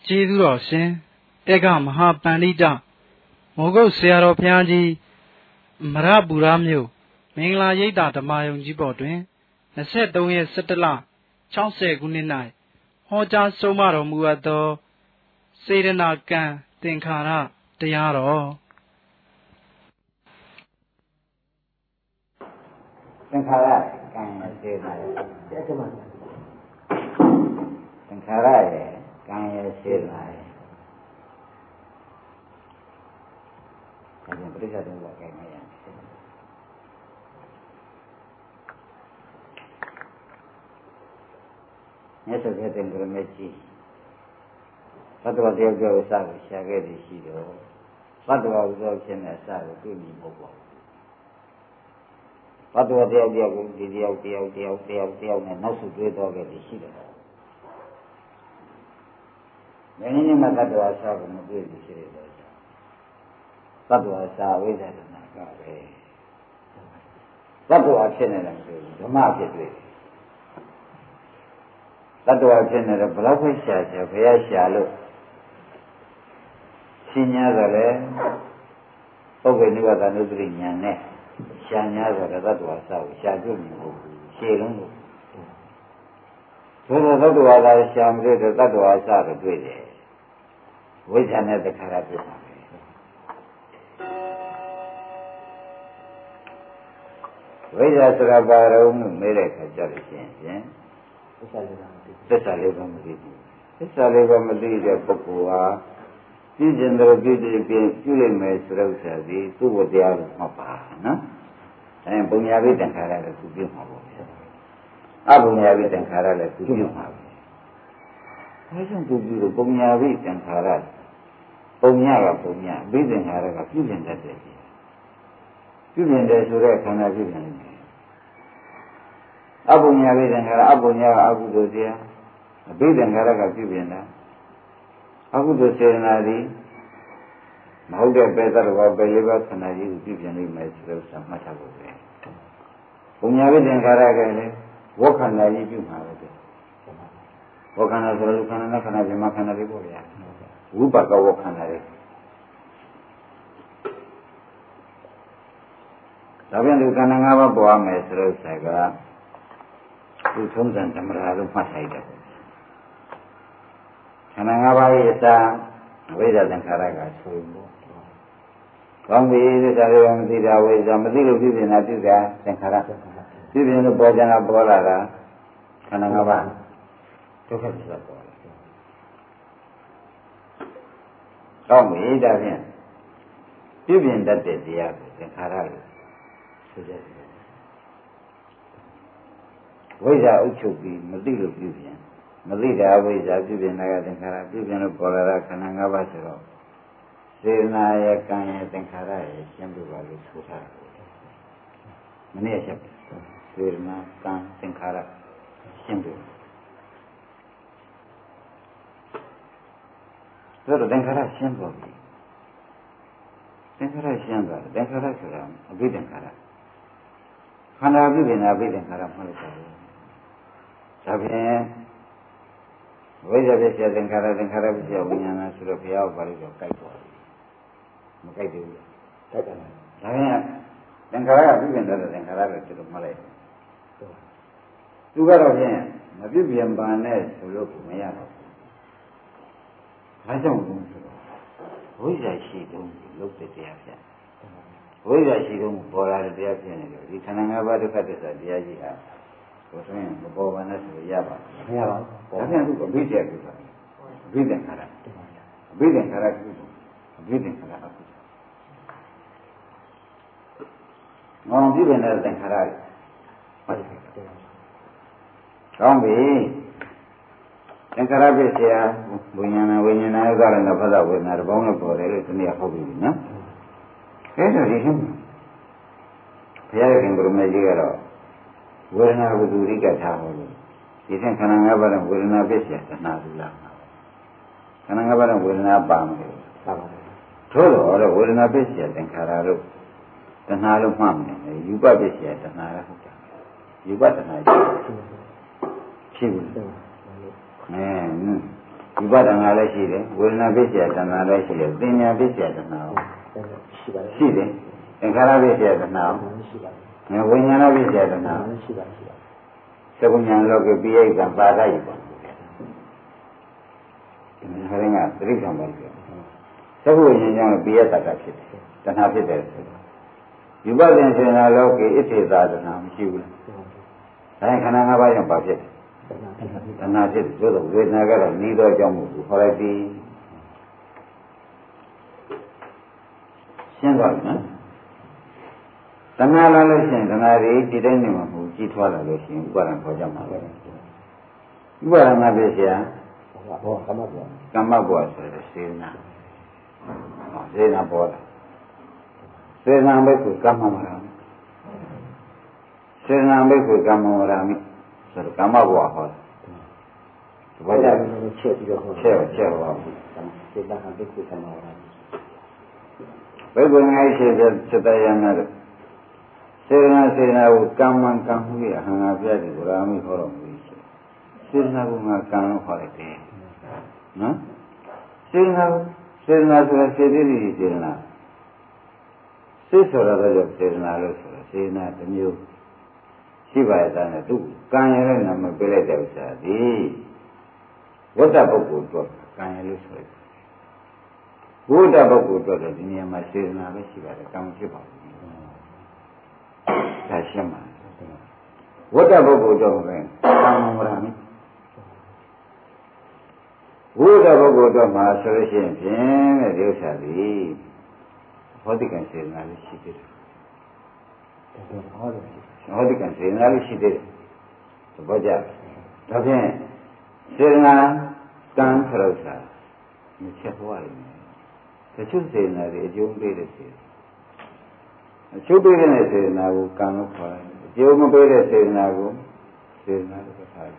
ကျေးဇူးတော်ရှင်တေကမဟာပန္တိတမောဂုတ်ဆရာတော်ဘုရားကြီးမရပူရမြို့မင်္ဂလာရိပ်သာဓမ္မယုံကြီးပေါ်တွင်23ရက်17လ60ခုနှစ်၌ဟောကြားဆုံးမတော်မူအပ်သောစေရနာကံသင်္ခါရတရားတော်သင်္ခါရကံရဲ့စေနာရဲ့သင်္ခါရရဲ့ကံရဲ့စေနာရဲ့ဒါပြန်ပြိဿတုံးကကြိုင်မရမြတ်စွာဘုရားတင်ကြရမယ့်ကြီးဘတ်တော်တယောက်ကြောင့်အစကိုရှာခဲ့သည်ရှိတော့ဘတ်တော်ဥသောဖြစ်နေအစကိုတွေ့မြင်ဖို့ပေါ့ဘတ်တော်တယောက်ကိုဒီတယောက်နဲ့နောက်ဆုတွေးတော့ခဲ့သည်ရှိတယ်မင်းကြီးမှဘတ်တော်အစကိုမတွေ့ဘူးရှိတယ်တော့ဘတ်တော်အစဝိဇ္ဇာတနာကပဲဘတ်တော်ဖြစ်နေတယ်မတွေ့ဘူးဓမ္မဖြစ်တွေ့တတ္တဝါဖြစ်နေတော့ဘလောက်ပဲရှာဘုရားရှာလို့ရှင်း냐ဆိုလဲပုဂ္ဂိုလ်နိဗ္ဗာန်ဥပ္ပရိညာနဲ့ရှာ냐ဆိုတော့တတ္တဝါစောက်ရှာကျွမြင်ဖို့ရှင်းလုံးလို့ဘယ်လိုတတ္တဝါသာရှာမလို့တတ္တဝါစောက်တော့တွေ့တယ်ဝိဇ္ဇာနဲ့တခါရပြပါမယ်ဝိဇ္ဇာဆိုတာဘာရုံးလို့မေးတဲ့အခါကျတော့ရှင်းဖြင့်သစ္စာလေးပါးမသိဘူးသစ္စာလေးပါးမသိတဲ့ပုဂ္ဂိုလ်ဟာပြုကျင်တယ်ပြုလိုက်မယ်ဆိုတော့ဆရာကြီးသူ့ဘတရားလို့မှတ်ပါနော်အဲပုံညာဝိတ္တခါရလည်းသူပြုမှာပေါ့ဗျာအပုံညာဝိတ္တခါရလည်းသူပြုမှာပဲအဲကြောင့်သူပြုလို့ပုံညာဝိတ္တခါရပုံညာကပုံညာဝိတ္တခါရကပြုကျင်တတ်တယ်ပြုကျင်တယ်ဆိုတဲ့ခန္ဓာပြုကျင်တယ်အပုညာဝိသင်္ခါရအပုညာကအကုသိုလ်တရားအဘိသင်္ခါရကပြုပြင်တာအကုသိုလ်စေတနာသည်မဟုတ်တဲ့ပဲသတ္တဝါပဲလေးပါးခန္ဓာကြီးကိုပြုပြင်နိုင်မယ်ဆိုတော့မှတ်ထားဖို့ပဲပုညာဝိသင်္ခါရကလည်းဝေါခန္ဓာကြီးပြုမှာပဲဝေါခန္ဓာဆိုလို့ခန္ဓာနဲ့ခန္ဓာပြမခန္ဓာလေးပေါ့ဗျာဝိပါကဝေါခန္ဓာလေးဒါပြန်ဒီခန္ဓာ၅ပါးပေါ်ရမယ်ဆိုတော့ဆက်ကသူသုံးစံသမရာလို့မှတ်လိုက်တယ်ခန္ဓာ၅ပါးရဲ့အစဝိဇ္ဇာသင်္ခါရကဆိုရင်ပေါ့ကောင်းပြီသစ္စာလေးပါမသိတာဝိဇ္ဇာမသိလို့ပြုပြင်တာပြုတာသင်္ခါရပြုပြင်လို့ပေါ်ကြတာပေါ်လာတာခန္ဓာ၅ပါးဒုက္ခသစ္စာပေါ်လာကောင်းပြီဒါဖြင့်ပြုပြင်တတ်တဲ့တရားကိုသင်္ခါရလို့ဆိုကြတယ်ဝိဇ္ဇာအုပ်ချုပ်ပြီးမသိလို့ပြုပြင်မသိတာဝိဇ္ဇာပြုပြင်တာကသင်္ခါရပြုပြင်လို့ပေါ်လာတာခန္ဓာ၅ပါးဆိုတော့စေနာရဲ့ကံရဲ့သင်္ခါရရဲ့ရှင်းပြပါလို့ဆိုထားတယ်မနေ့ကစေနာကံသင်္ခါရရှင်းပြဆိုတော့သင်္ခါရရှင်းပေါ်ပြီသင်္ခါရရှင်းသွားတယ်သင်္ခါရဆိုတာအဘိသင်္ခါရခန္ဓာပြုပြင်တာအဘိသင်္ခါရမှလို့ဆိုတယ်ဒါဖြင့်ဝိဇ္ဇာဖြစ်စေသင်္ခါရသင်္ခါရဖြစ်စေဝိညာဏဆိုတော့ဘုရားဘာလို့တော့ကြိုက်သွားတယ်မကြိုက်သေးဘူးကြိုက်တယ်ဒါဖြင့်သင်္ခါရကပြုပြင်တဲ့သင်္ခါရလည်းသူတို့မှတ်လိုက်သူကတော့ဖြင့်မပြုပြင်ပါနဲ့ဆိုလို့မရတော့ဘူးဘာကြောင့်လဲဆိုတော့ဝိဇ္ဇာရှိတုံးလုပ်တဲ့တရားဖြစ်ဝိဇ္ဇာရှိတုံးပေါ်လာတဲ့တရားဖြစ်နေလို့ဒီခန္ဓာ၅ပါးဒုက္ခသစ္စာတရားကြီးဟာဘုဆိုရင်မပေါ်ပါနဲ့ဆိုရပါဘူးမရပါဘူးဒါပြန်သူအဘိဓိယပြုတာအဘိဓိခါရအဘိဓိခါရပြုတယ်အဘိဓိခါရအခုငေါပြုတဲ့သင်္ခါရဟုတ်တယ်ကောင်းပြီသင်္ခါရဖြစ်เสียဝိညာဏဥဒ္ဒရဏဖသဝေဒနာတပေါင်းနဲ့ပေါ်တယ်လို့ဒီနေ့ဟုတ်ပြီနော်အဲ့ဒါဒီရှင်ဘုရားရှင်ကိုရမေကြီးကတော့ဝေဒနာကိုသူရိကထားဟောလို့ဒီသင်္ခန္ဓာ၅ပါးနဲ့ဝေဒနာဖြစ်เสียတဏှာလူလာခန္ဓာ၅ပါးနဲ့ဝေဒနာပါမယ်ပါပါတယ်ထို့တော့ဝေဒနာဖြစ်เสียသင်္ခါရလို့တဏှာလို့မှတ်မယ်ယူပဖြစ်เสียတဏှာရဟုတ်တယ်ယူပတဏှာဖြစ်ဘူးဒီပဒနာလည်းရှိတယ်ဝေဒနာပိစ္ဆယတဏှာလည်းရှိတယ်သင်ညာပိစ္ဆယတဏှာရှိတယ်သင်္ခါရပိစ္ဆယတဏှာဝိညာဏပိစ္ဆယတဏှာသကုညာလောကေပိယိကံပါဒယပေါ့ဒီဟာရင်ကသတိဆောင်ပါလိမ့်မယ်သကုဉာဏ်ကြောင့်ပိယတတ္တဖြစ်တယ်တဏှာဖြစ်တယ်ယူပဒင်စေနာလောကေဣတိသာတဏှာမရှိဘူးလားဒါရင်ခန္ဓာ၅ပါးကြောင့်ပါဖြစ်တယ်တဏှာဖြစ်တယ်ဆိုတော့ဝေဒနာကတော့ဤသောအကြောင်းကိုခေါ်လိုက်ပြီရှင်းသွားပြီနော်တဏှာလာလို့ရှိရင်တဏှာတွေဒီတိုင်းနေမှာမဟုတ်ကြီးထွားလာလို့ရှိရင်ဥပါဒံခေါ်ကြမှာပဲဥပါဒံငါပြည့်စရာဘောကမ္မဘောကမ္မဘောဆိုတဲ့စေနာစေနာပေါ်တာစေနာဘိက္ခုကမ္မဝရမိစေနာဘိက္ခုကမ္မဝရမိဆိုတော့ကမ္မဘောဟောတာဘာကြောင့်ချက်ပြီးတော့ချက်ပါဘူးစေနာဘိက္ခုကမ္မဝရမိဘိက္ခုငါရှိတဲ့စတယနာတဲ့စေနာကိုကမ္မံကံမှုရဟံငါပြတယ်ဗရာမိဟောတော်မူရှိစေနာကငါကံလို့ခေါ်လိုက်တယ်နော်စေနာဆိုတဲ့စေတိတိစေနာစိတ်ဆိုတော့ကြောင့်စေနာလို့ဆိုတော့စေနာတစ်မျိုးရှိပါရဲ့တဲ့သူကံရတဲ့နာမပေးလိုက်တဲ့ဥစ္စာဒီဝတ္တပုဂ္ဂိုလ်တော့ကံရလို့ဆိုတယ်ဝတ္တပုဂ္ဂိုလ်တော့ဒီနေရာမှာစေနာပဲရှိပါတယ်ကံဖြစ်ပါဘူးဒါရှင်းပါဝတ္တပုဂ္ဂိုလ်တော့ပဲကံမရမိဝိဒပုဂ္ဂိုလ်တော့မှာဆိုလို့ရှိရင်ဖြင့်တဲ့ဒီဥစ္စာသည်ဟောတိကံစေနာလေးရှိသေးတယ်ဟောတိကံစေနာလေးရှိသေးတယ်သဘောကျဒါဖြင့်စေနာကံခရုစာမချက်သွားလိမ့်မယ်တချို့စေနာတွေအကျိုးပေးတဲ့စေအကျိုးပေးတဲ့စေနာကိုကံလို့ခေါ်တယ်အကျိုးမပေးတဲ့စေနာကိုစေနာလို့ခေါ်တယ်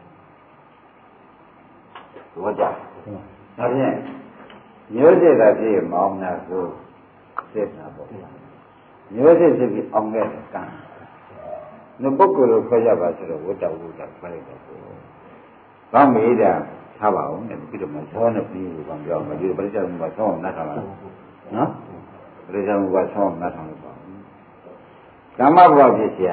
ဘောကြဒါဖြင့်မျိုးစစ်တာဖြစ်မောင်းနာကိုစစ်တာပေါ့မျိုးစစ်ဖြစ်ပြီးအောင်ခဲ့တဲ့ကံနုပုဂ္ဂိုလ်လို့ခေါ်ကြပါဆိုတော့ဝတ္တဝုဒ္ဓခေါ်လိုက်တော့ဘာမေးတာထားပါဦးနဲ့ပြီးတော့မှသောနဲ့ပြီးလို့ပြောမှာဒီပရိစ္ဆေသမုပ္ပါသောအောင်နှတ်ထားပါနော်ပရိစ္ဆေသမုပ္ပါသောအောင်နှတ်ထားလို့ပါကမ္မဘဝဖြစ်เสีย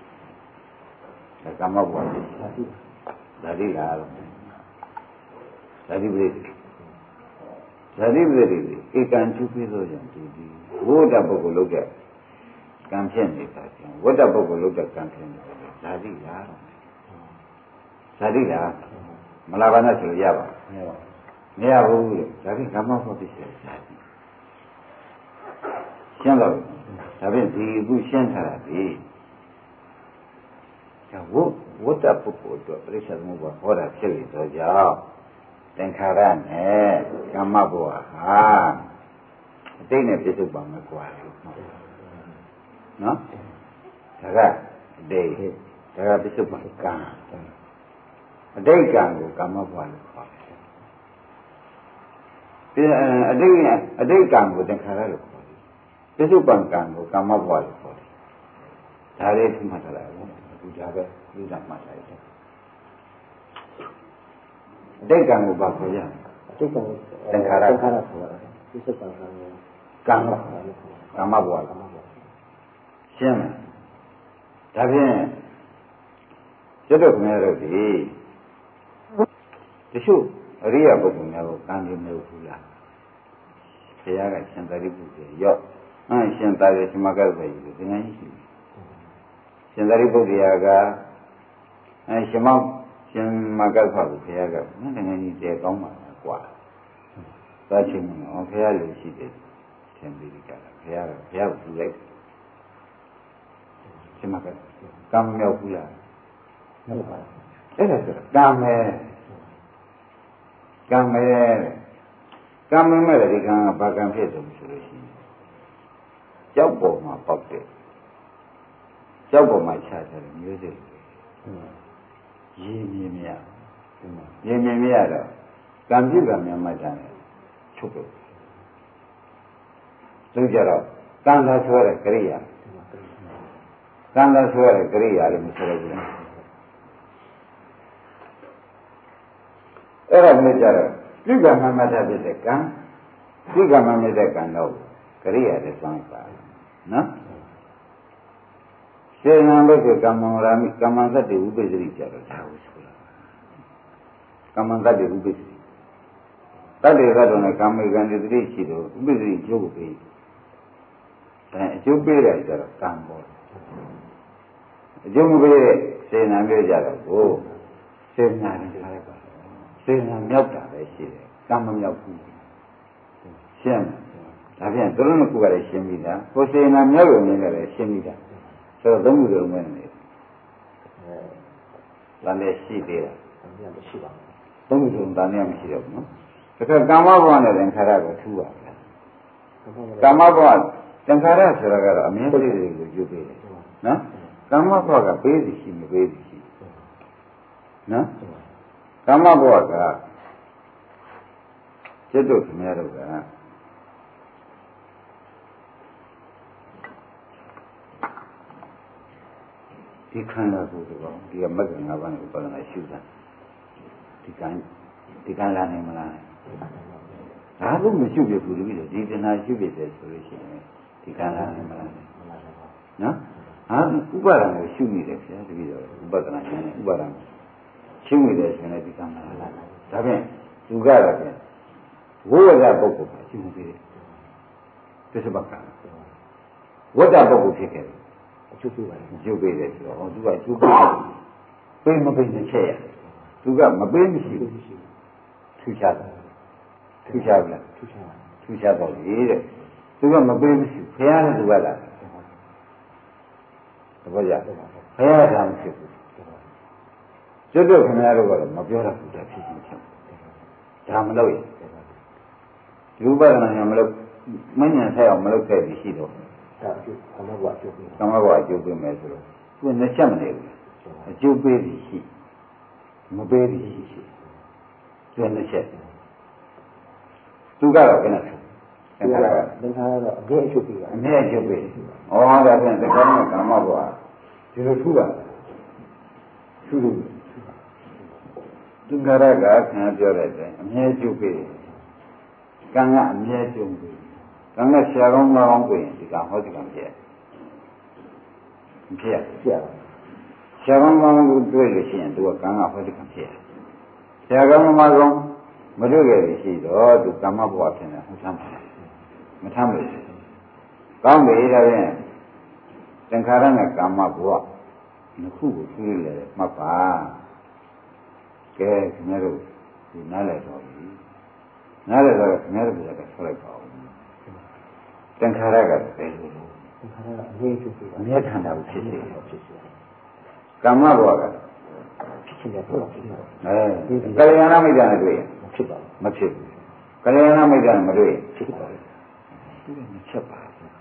ကမ္မဘဝဖြစ်ဒါတိလားဇာတိပရိသေဇာတိပရိသေဧကံကျုပ်ပြီးသောကြောင့်ဒီဝိတ္တပုဂ္ဂိုလ်လုပ်တဲ့ကံဖြစ်နေတာကြောင့်ဝိတ္တပုဂ္ဂိုလ်လုပ်တဲ့ကံဖြစ်နေတာဇာတိလားဇာတိလားမလာပါနဲ့ဆိုရပါမရဘူးလေဇာတိကမ္မဖို့ဖြစ်တယ်ဇာတိရှင်းတော့ဒါဖြင့်ဒီအခုရှင်းထားတာဒီဝိတ္တပုဂ္ဂိုလ်အတွက်ပရိစ္ဆေသမုပ္ပါဟောတာဖြစ်လေတော့ကြောင့်သင်္ခါရနဲ့ကမ္မဘဝဟာအတိတ်နဲ့ပြစ္ဆုတ်ပါမယ်ကွာနော်ဒါကအတိတ်ဒါကပြစ္ဆုတ်ပါကံအတိတ်ကံကိုကမ္မဘဝလို့ခေါ်တယ်အတိတ်ကံကိုသင်္ခါရလို့ခေါ်တယ်ပြစ္ဆုတ်ပံကံကိုကမ္မဘဝလို့ခေါ်တယ်ဒါလေးသိမှတ်ထားလိုက်ဘူးအခုဒါပဲလူသားမှတ်ထားတယ်အတိတ်ကံကိုပါခေါ်ရမယ်အတိတ်ကံသင်္ခါရခေါ်ရတယ်ပြစ္ဆုတ်ပံကံကမ္မဘဝရှင်းမယ်ဒါဖြင့်ကျွတ်တော်ခင်ဗျားတို့ဒီတချို့အရိယာပုဂ္ဂိုလ်များကိုကံကြည့်မလို့ဘူးလားဆရာကရှင်သာရိပုတ္တရာရော့ရှင်သာရိရှင်မကပဲကြီးဒီငန်းကြီးရှိရှင်သာရိပုတ္တရာကရှင်မကဖတ်ကိုဆရာကငန်းငန်းကြီးတဲကောင်းပါလားကွာသွားချင်းမနော်ဆရာလူရှိတယ်ရှင်ပြီးကြတာဆရာကိုပူလိုက်ရှင်မကကံမြောက်ဘူးလားဟုတ်ပါအဲ့ဒါဆိုကံမဲ့ကံမဲ့တဲ့ဒီကံကဘာကံဖြစ်တယ်ဆိုလို့ရှိရင်ကြောက်ပေါ်မှာပေါက်တယ်ကြောက်ပေါ်မှာခြားတယ်မျိုးစိရေမြင်မရတော့ကံပြုကံများမှတ်တယ်ချုပ်တယ်သူကြတော့ကံသာဆွဲတဲ့ကရိယာလည်းမဆွဲဘူးအဲ့ဒါမျိုးကြတော့ပြုကမမတဖြစ်တဲ့ကံပြုကမမြတ်တဲ့ကံတော့ကရိယာနဲ့ဆောင်ပါနော်စေနံဘက်ကကမ္မရာမိကမ္မသတ္တိဥပ္ပဇ္ဇိကြတော့ဒါကိုဆိုတာကမ္မသတ္တိဥပ္ပဇ္ဇိတတ္တိကတော့လည်းကာမိကံတတိရှိတော့ဥပ္ပဇ္ဇိအကျိုးကိုပေးအဲအကျိုးပေးတယ်ဆိုတော့ကံပေါ်အကျိုးမပေးတဲ့စေနံမျိုးကြတော့ကိုစေနံနဲ့ထားလိုက်ပါစေနံမြောက်တာပဲရှိတယ်ကံမမြောက်ဘူးရှင်းဒါဖြင့်သူတို့ကလည်းရှင်းပြီလားကိုစေနံမြောက်ရုံနဲ့လည်းရှင်းပြီလားဆိုတော့သုံးခုလုံးပဲနေဒါလည်းရှိသေးတာမရှိပါဘူးသုံးခုလုံးဒါနဲ့မရှိတော့ဘူးနော်ဒါကကာမဘဝနဲ့သင်္ခါရကိုထူပါဗျာကာမဘဝသင်္ခါရဆိုတာကတော့အမြဲတည်းတွေကိုယူပေးတယ်နော်ကာမဘဝကပေးစီရှိမပေးစီရှိနော်ကာမဘဝကจิตတို့ခင်ဗျားတို့ကဒီခန္ဓာကိုယ်ကတော့ဒီကမဂ္ဂင်၅ပါးနဲ့ဥပါဒနာရှုတာဒီကံလာနိုင်မလားဒါလို့မရှုပြဘူးတပည့်တော့ဒီတဏှာရှုပြတယ်ဆိုလို့ရှိရင်ဒီကံလာနိုင်မလားနော်ဟာဥပါဒနာကိုရှုမိတယ်ဗျာတပည့်တော့ဥပါဒနာရှင်ဥပါဒနာရှုမိတယ်ဆိုရင်ဒီကံလာလာဒါဖြင့်သူကတော့ဗျာဝိဝဒပုဂ္ဂိုလ်ကရှုမိတယ်သစ္စာပကံဝတ္တပုဂ္ဂိုလ်ဖြစ်ခဲ့တယ်အကျုပ်ပေးပါတယ်အကျုပ်ပေးတယ်ဆိုတော့သူကအကျုပ်ပေးမပေးနဲ့ချက်ရသူကမပေးမရှိဘူးထူးခြားတယ်ထူးခြားပြီလားထူးခြားတော့လေတဲ့သူကမပေးမရှိဘူးဘုရားနဲ့သူကလာတယ်ဘောကြဘုရားကမဖြစ်ဘူးကျွတ်တို့ခင်ဗျားတို့ကတော့မပြောတတ်ဘူးတဲ့ဖြစ်ချင်းချက်ဒါမလို့ရလူပဒနာညာမလို့မဉ္ဇဉ်ဆိုင်အောင်မလုပ်ခဲ့ပြီရှိတော့ဒါအကျိုးကမ္မဘဝအကျိုးပေးကမ္မဘဝအကျိုးပေးမယ်ဆိုတော့သူကနှစ်ချက်မနေဘူးအကျိုးပေးပြီးရှိမပေးပြီးရှိသူကနှစ်ချက်သူကတော့ဘယ်နဲ့သင်္ခါရတော့အမြဲအကျိုးပေးတာအမြဲအကျိုးပေးဩဒါဖြင့်သက္ကမကမ္မဘဝဒီလိုထူတာထူလို့သင်္ခါရကခင်ဗျားပြောတဲ့အတိုင်းအမြဲအကျိုးပေးကံကအမြဲအကျိုးပေးကံနဲ့ဆရာကောင်းမကောင်းကိုရင်ဒီကဟောဒီကံဖြစ်ဆရာကောင်းမကောင်းကိုတွေ့လို့ရှိရင်သူကကံကဟောဒီကံဖြစ်ဆရာကောင်းမကောင်းမတွေ့ခဲ့လို့ရှိတော့သူကမ္မဘဝဖြစ်နေဟုတ်သမ်းပါမထမ်းလို့ကောင်းပြီဒါဖြင့်သင်္ခါရနဲ့ကာမဘဝနှစ်ခုကိုသိရလေမှတ်ပါကဲခင်ဗျားတို့ဒီနားလည်တော့ပြီနားလည်တော့ခင်ဗျားတို့ကဆက်လိုက်ပါဦးသင်္ခါရကပဲသင်္ခါရကအမြဲဖြစ်ပြီးအမြဲခန္ဓာကိုဖြစ်စေကာမဘဝကဖြစ်ချင်တယ်ဟုတ်ကလျာဏမိတ်္တနဲ့တွေ့ရင်ဖြစ်ပါဘူးမဖြစ်ဘူးကလျာဏမိတ်္တနဲ့မတွေ့ရင်ဖြစ်ပါဘူးသူကမချက်ပါဘူး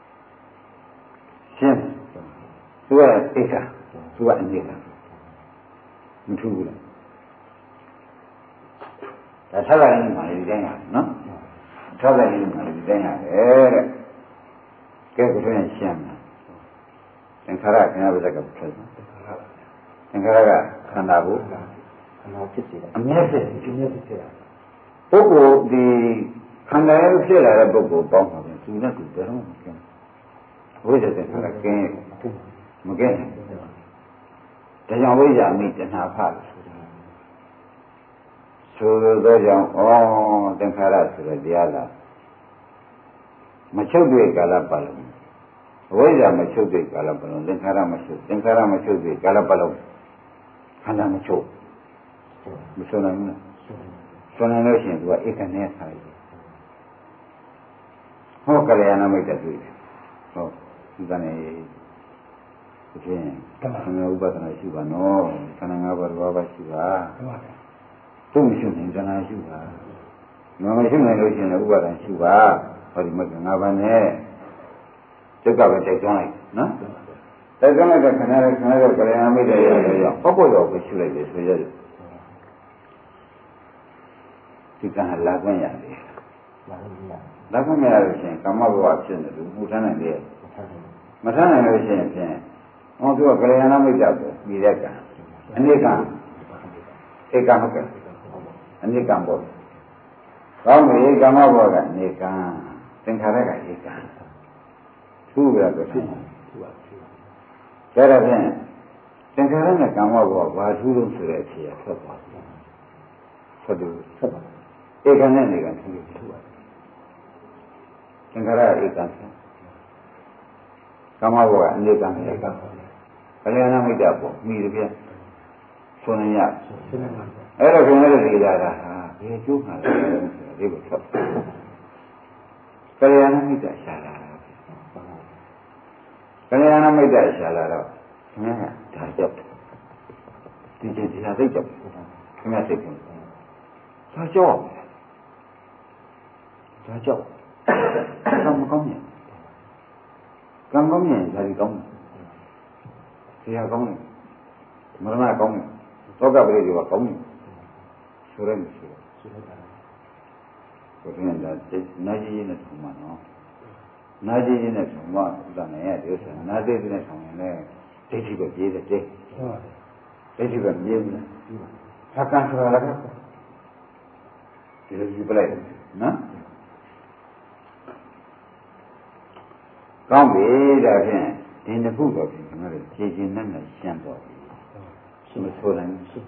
ရှင်းသူကအိဋ္ဌာသူကအနေကမထူးဘူးလားဒါဆက်လိုက်ရင်မှဒီတိုင်းရနော်ဆက်လိုက်ရင်မှဒီတိုင်းရတယ်တဲ့ကဲကိုယ်နဲ့ရှင်းမှာသင်္ခါရခင်ဗျားဘက်ကဖြစ်တယ်သင်္ခါရကခန္ဓာကိုခန္ဓာဖြစ်စေတယ်အမြဲဖြစ်တယ်အမြဲဖြစ်တာပုဂ္ဂိုလ်ဒီခန္ဓာရဲ့ဖြစ်လာတဲ့ပုဂ္ဂိုလ်ပေါင်းပါပဲသူနဲ့သူဘယ်တော့မှမကင်းဘူးဝိဇ္ဇာသင်္ခါရကင်းမကင်းဘူးဒါကြောင့်ဝိဇ္ဇာမိတဏှာဖလို့ဆိုသောကြောင့်သင်္ခါရဆိုတဲ့တရားလားမချုပ်တဲ့ကာလပတ်လုံးအဝိဇ္ဇာမချုပ်တဲ့ကာလပတ်လုံးသင်္ခါရမချုပ်သင်္ခါရမချုပ်တဲ့ကာလပတ်လုံးခန္ဓာမချုပ်မဆုံးနိုင်ဘူးလားဆုံးနိုင်လို့ရှိရင်သူကဧကနဲ့ဆိုင်ဟောကလျာဏမိတ်တတွေ့တယ်ဟုတ်ဒီကနေ့ဒီဖြင့်ခန္ဓာဥပဒနာရှိပါနော်ခန္ဓာ၅ပါးတစ်ပါးရှိပါသူ့မရှိရင်ခန္ဓာရှိပါမမရှိနိုင်လို့ရှိရင်ဥပါဒဏ်ရှိပါဟောဒီမက၅ပါးနဲ့ဒုက္ခပဲတိုက်တွန်းလိုက်နော်တိုက်တွန်းလိုက်တဲ့ခန္ဓာရဲ့ခန္ဓာရဲ့ကလျာဏမိတ်ရဲ့ရောဟောပေါ်ရောပဲရှိလိုက်တယ်ဆိုရတယ်ဒီကံလာခွင့်ရတယ်လာခွင့်မရလို့ရှိရင်ကာမဘဝဖြစ်နေလို့မှုထမ်းနိုင်တယ်မထမ်းနိုင်လို့ရှိရင်ဖြင့်ဟောသူကကလျာဏမိတ်ကိုပြီးတဲ့ကံအနိကံဧကမကံအနိကံပေါ့ကောင်းပြီကာမဘောကနေကံသင်္ခါရကဧကံထူးပြတော့ထူးပါဒါတော့ဖြင့်သင်္ခါရနဲ့ကာမဘောဘာထူးလို့ဆိုတဲ့အဖြေထွက်သွားတယ်ထွက်ပါဧကံနဲ့နေကံထူးပါသင်္ခါရဧကံကာမဘောကအနေကံဧကံကလျာဏမိတ်တာပေါ့မိတယ်ဗျဆိုနေရအဲ့တော့ခင်ဗျားတို့ဒီလာတာဟာဘယ်ကျိုးမှာလဲဒီလိုထွက်ကလျာဏမိတ်တာရှာလာတာကလျာဏမိတ်တာရှာလာတော့ခင်ဗျားကဒါကြောက်ဒီကျဒီဟာသိကြောက်ခင်ဗျားသိတယ်ဒါကြောက်ကံမကောင်းရင်ကံကောင်းရင်ဒါဒီကောင်းတယ်ဆရာကောင်းတယ်မရဏကောင်းတယ်သောကပရိဒီဝကောင်းတယ်ဆိုရဲမရှိဘူးဘုရားကနာကြီးကြီးနဲ့ထုံမှာနော်နာကြီးကြီးနဲ့ထုံမှာဥဒ္ဒနာရဲ့ဒီဥစ္စာနာသေးသေးနဲ့ထုံရင်လည်းဒိဋ္ဌိပဲပြေးတယ်တဲ့ဒိဋ္ဌိပဲပြေးတယ်ဟာကံဆိုတာလည်းဒီလိုယူပလိုက်နော်ကောင်းပြီဒါဖြင့်ဒီနှစ်ခုတော့ကျွန်တော်တို့ခြေချင်းနဲ့ရှင်းတော့ပြီမဆိုးနိုင်ဘူး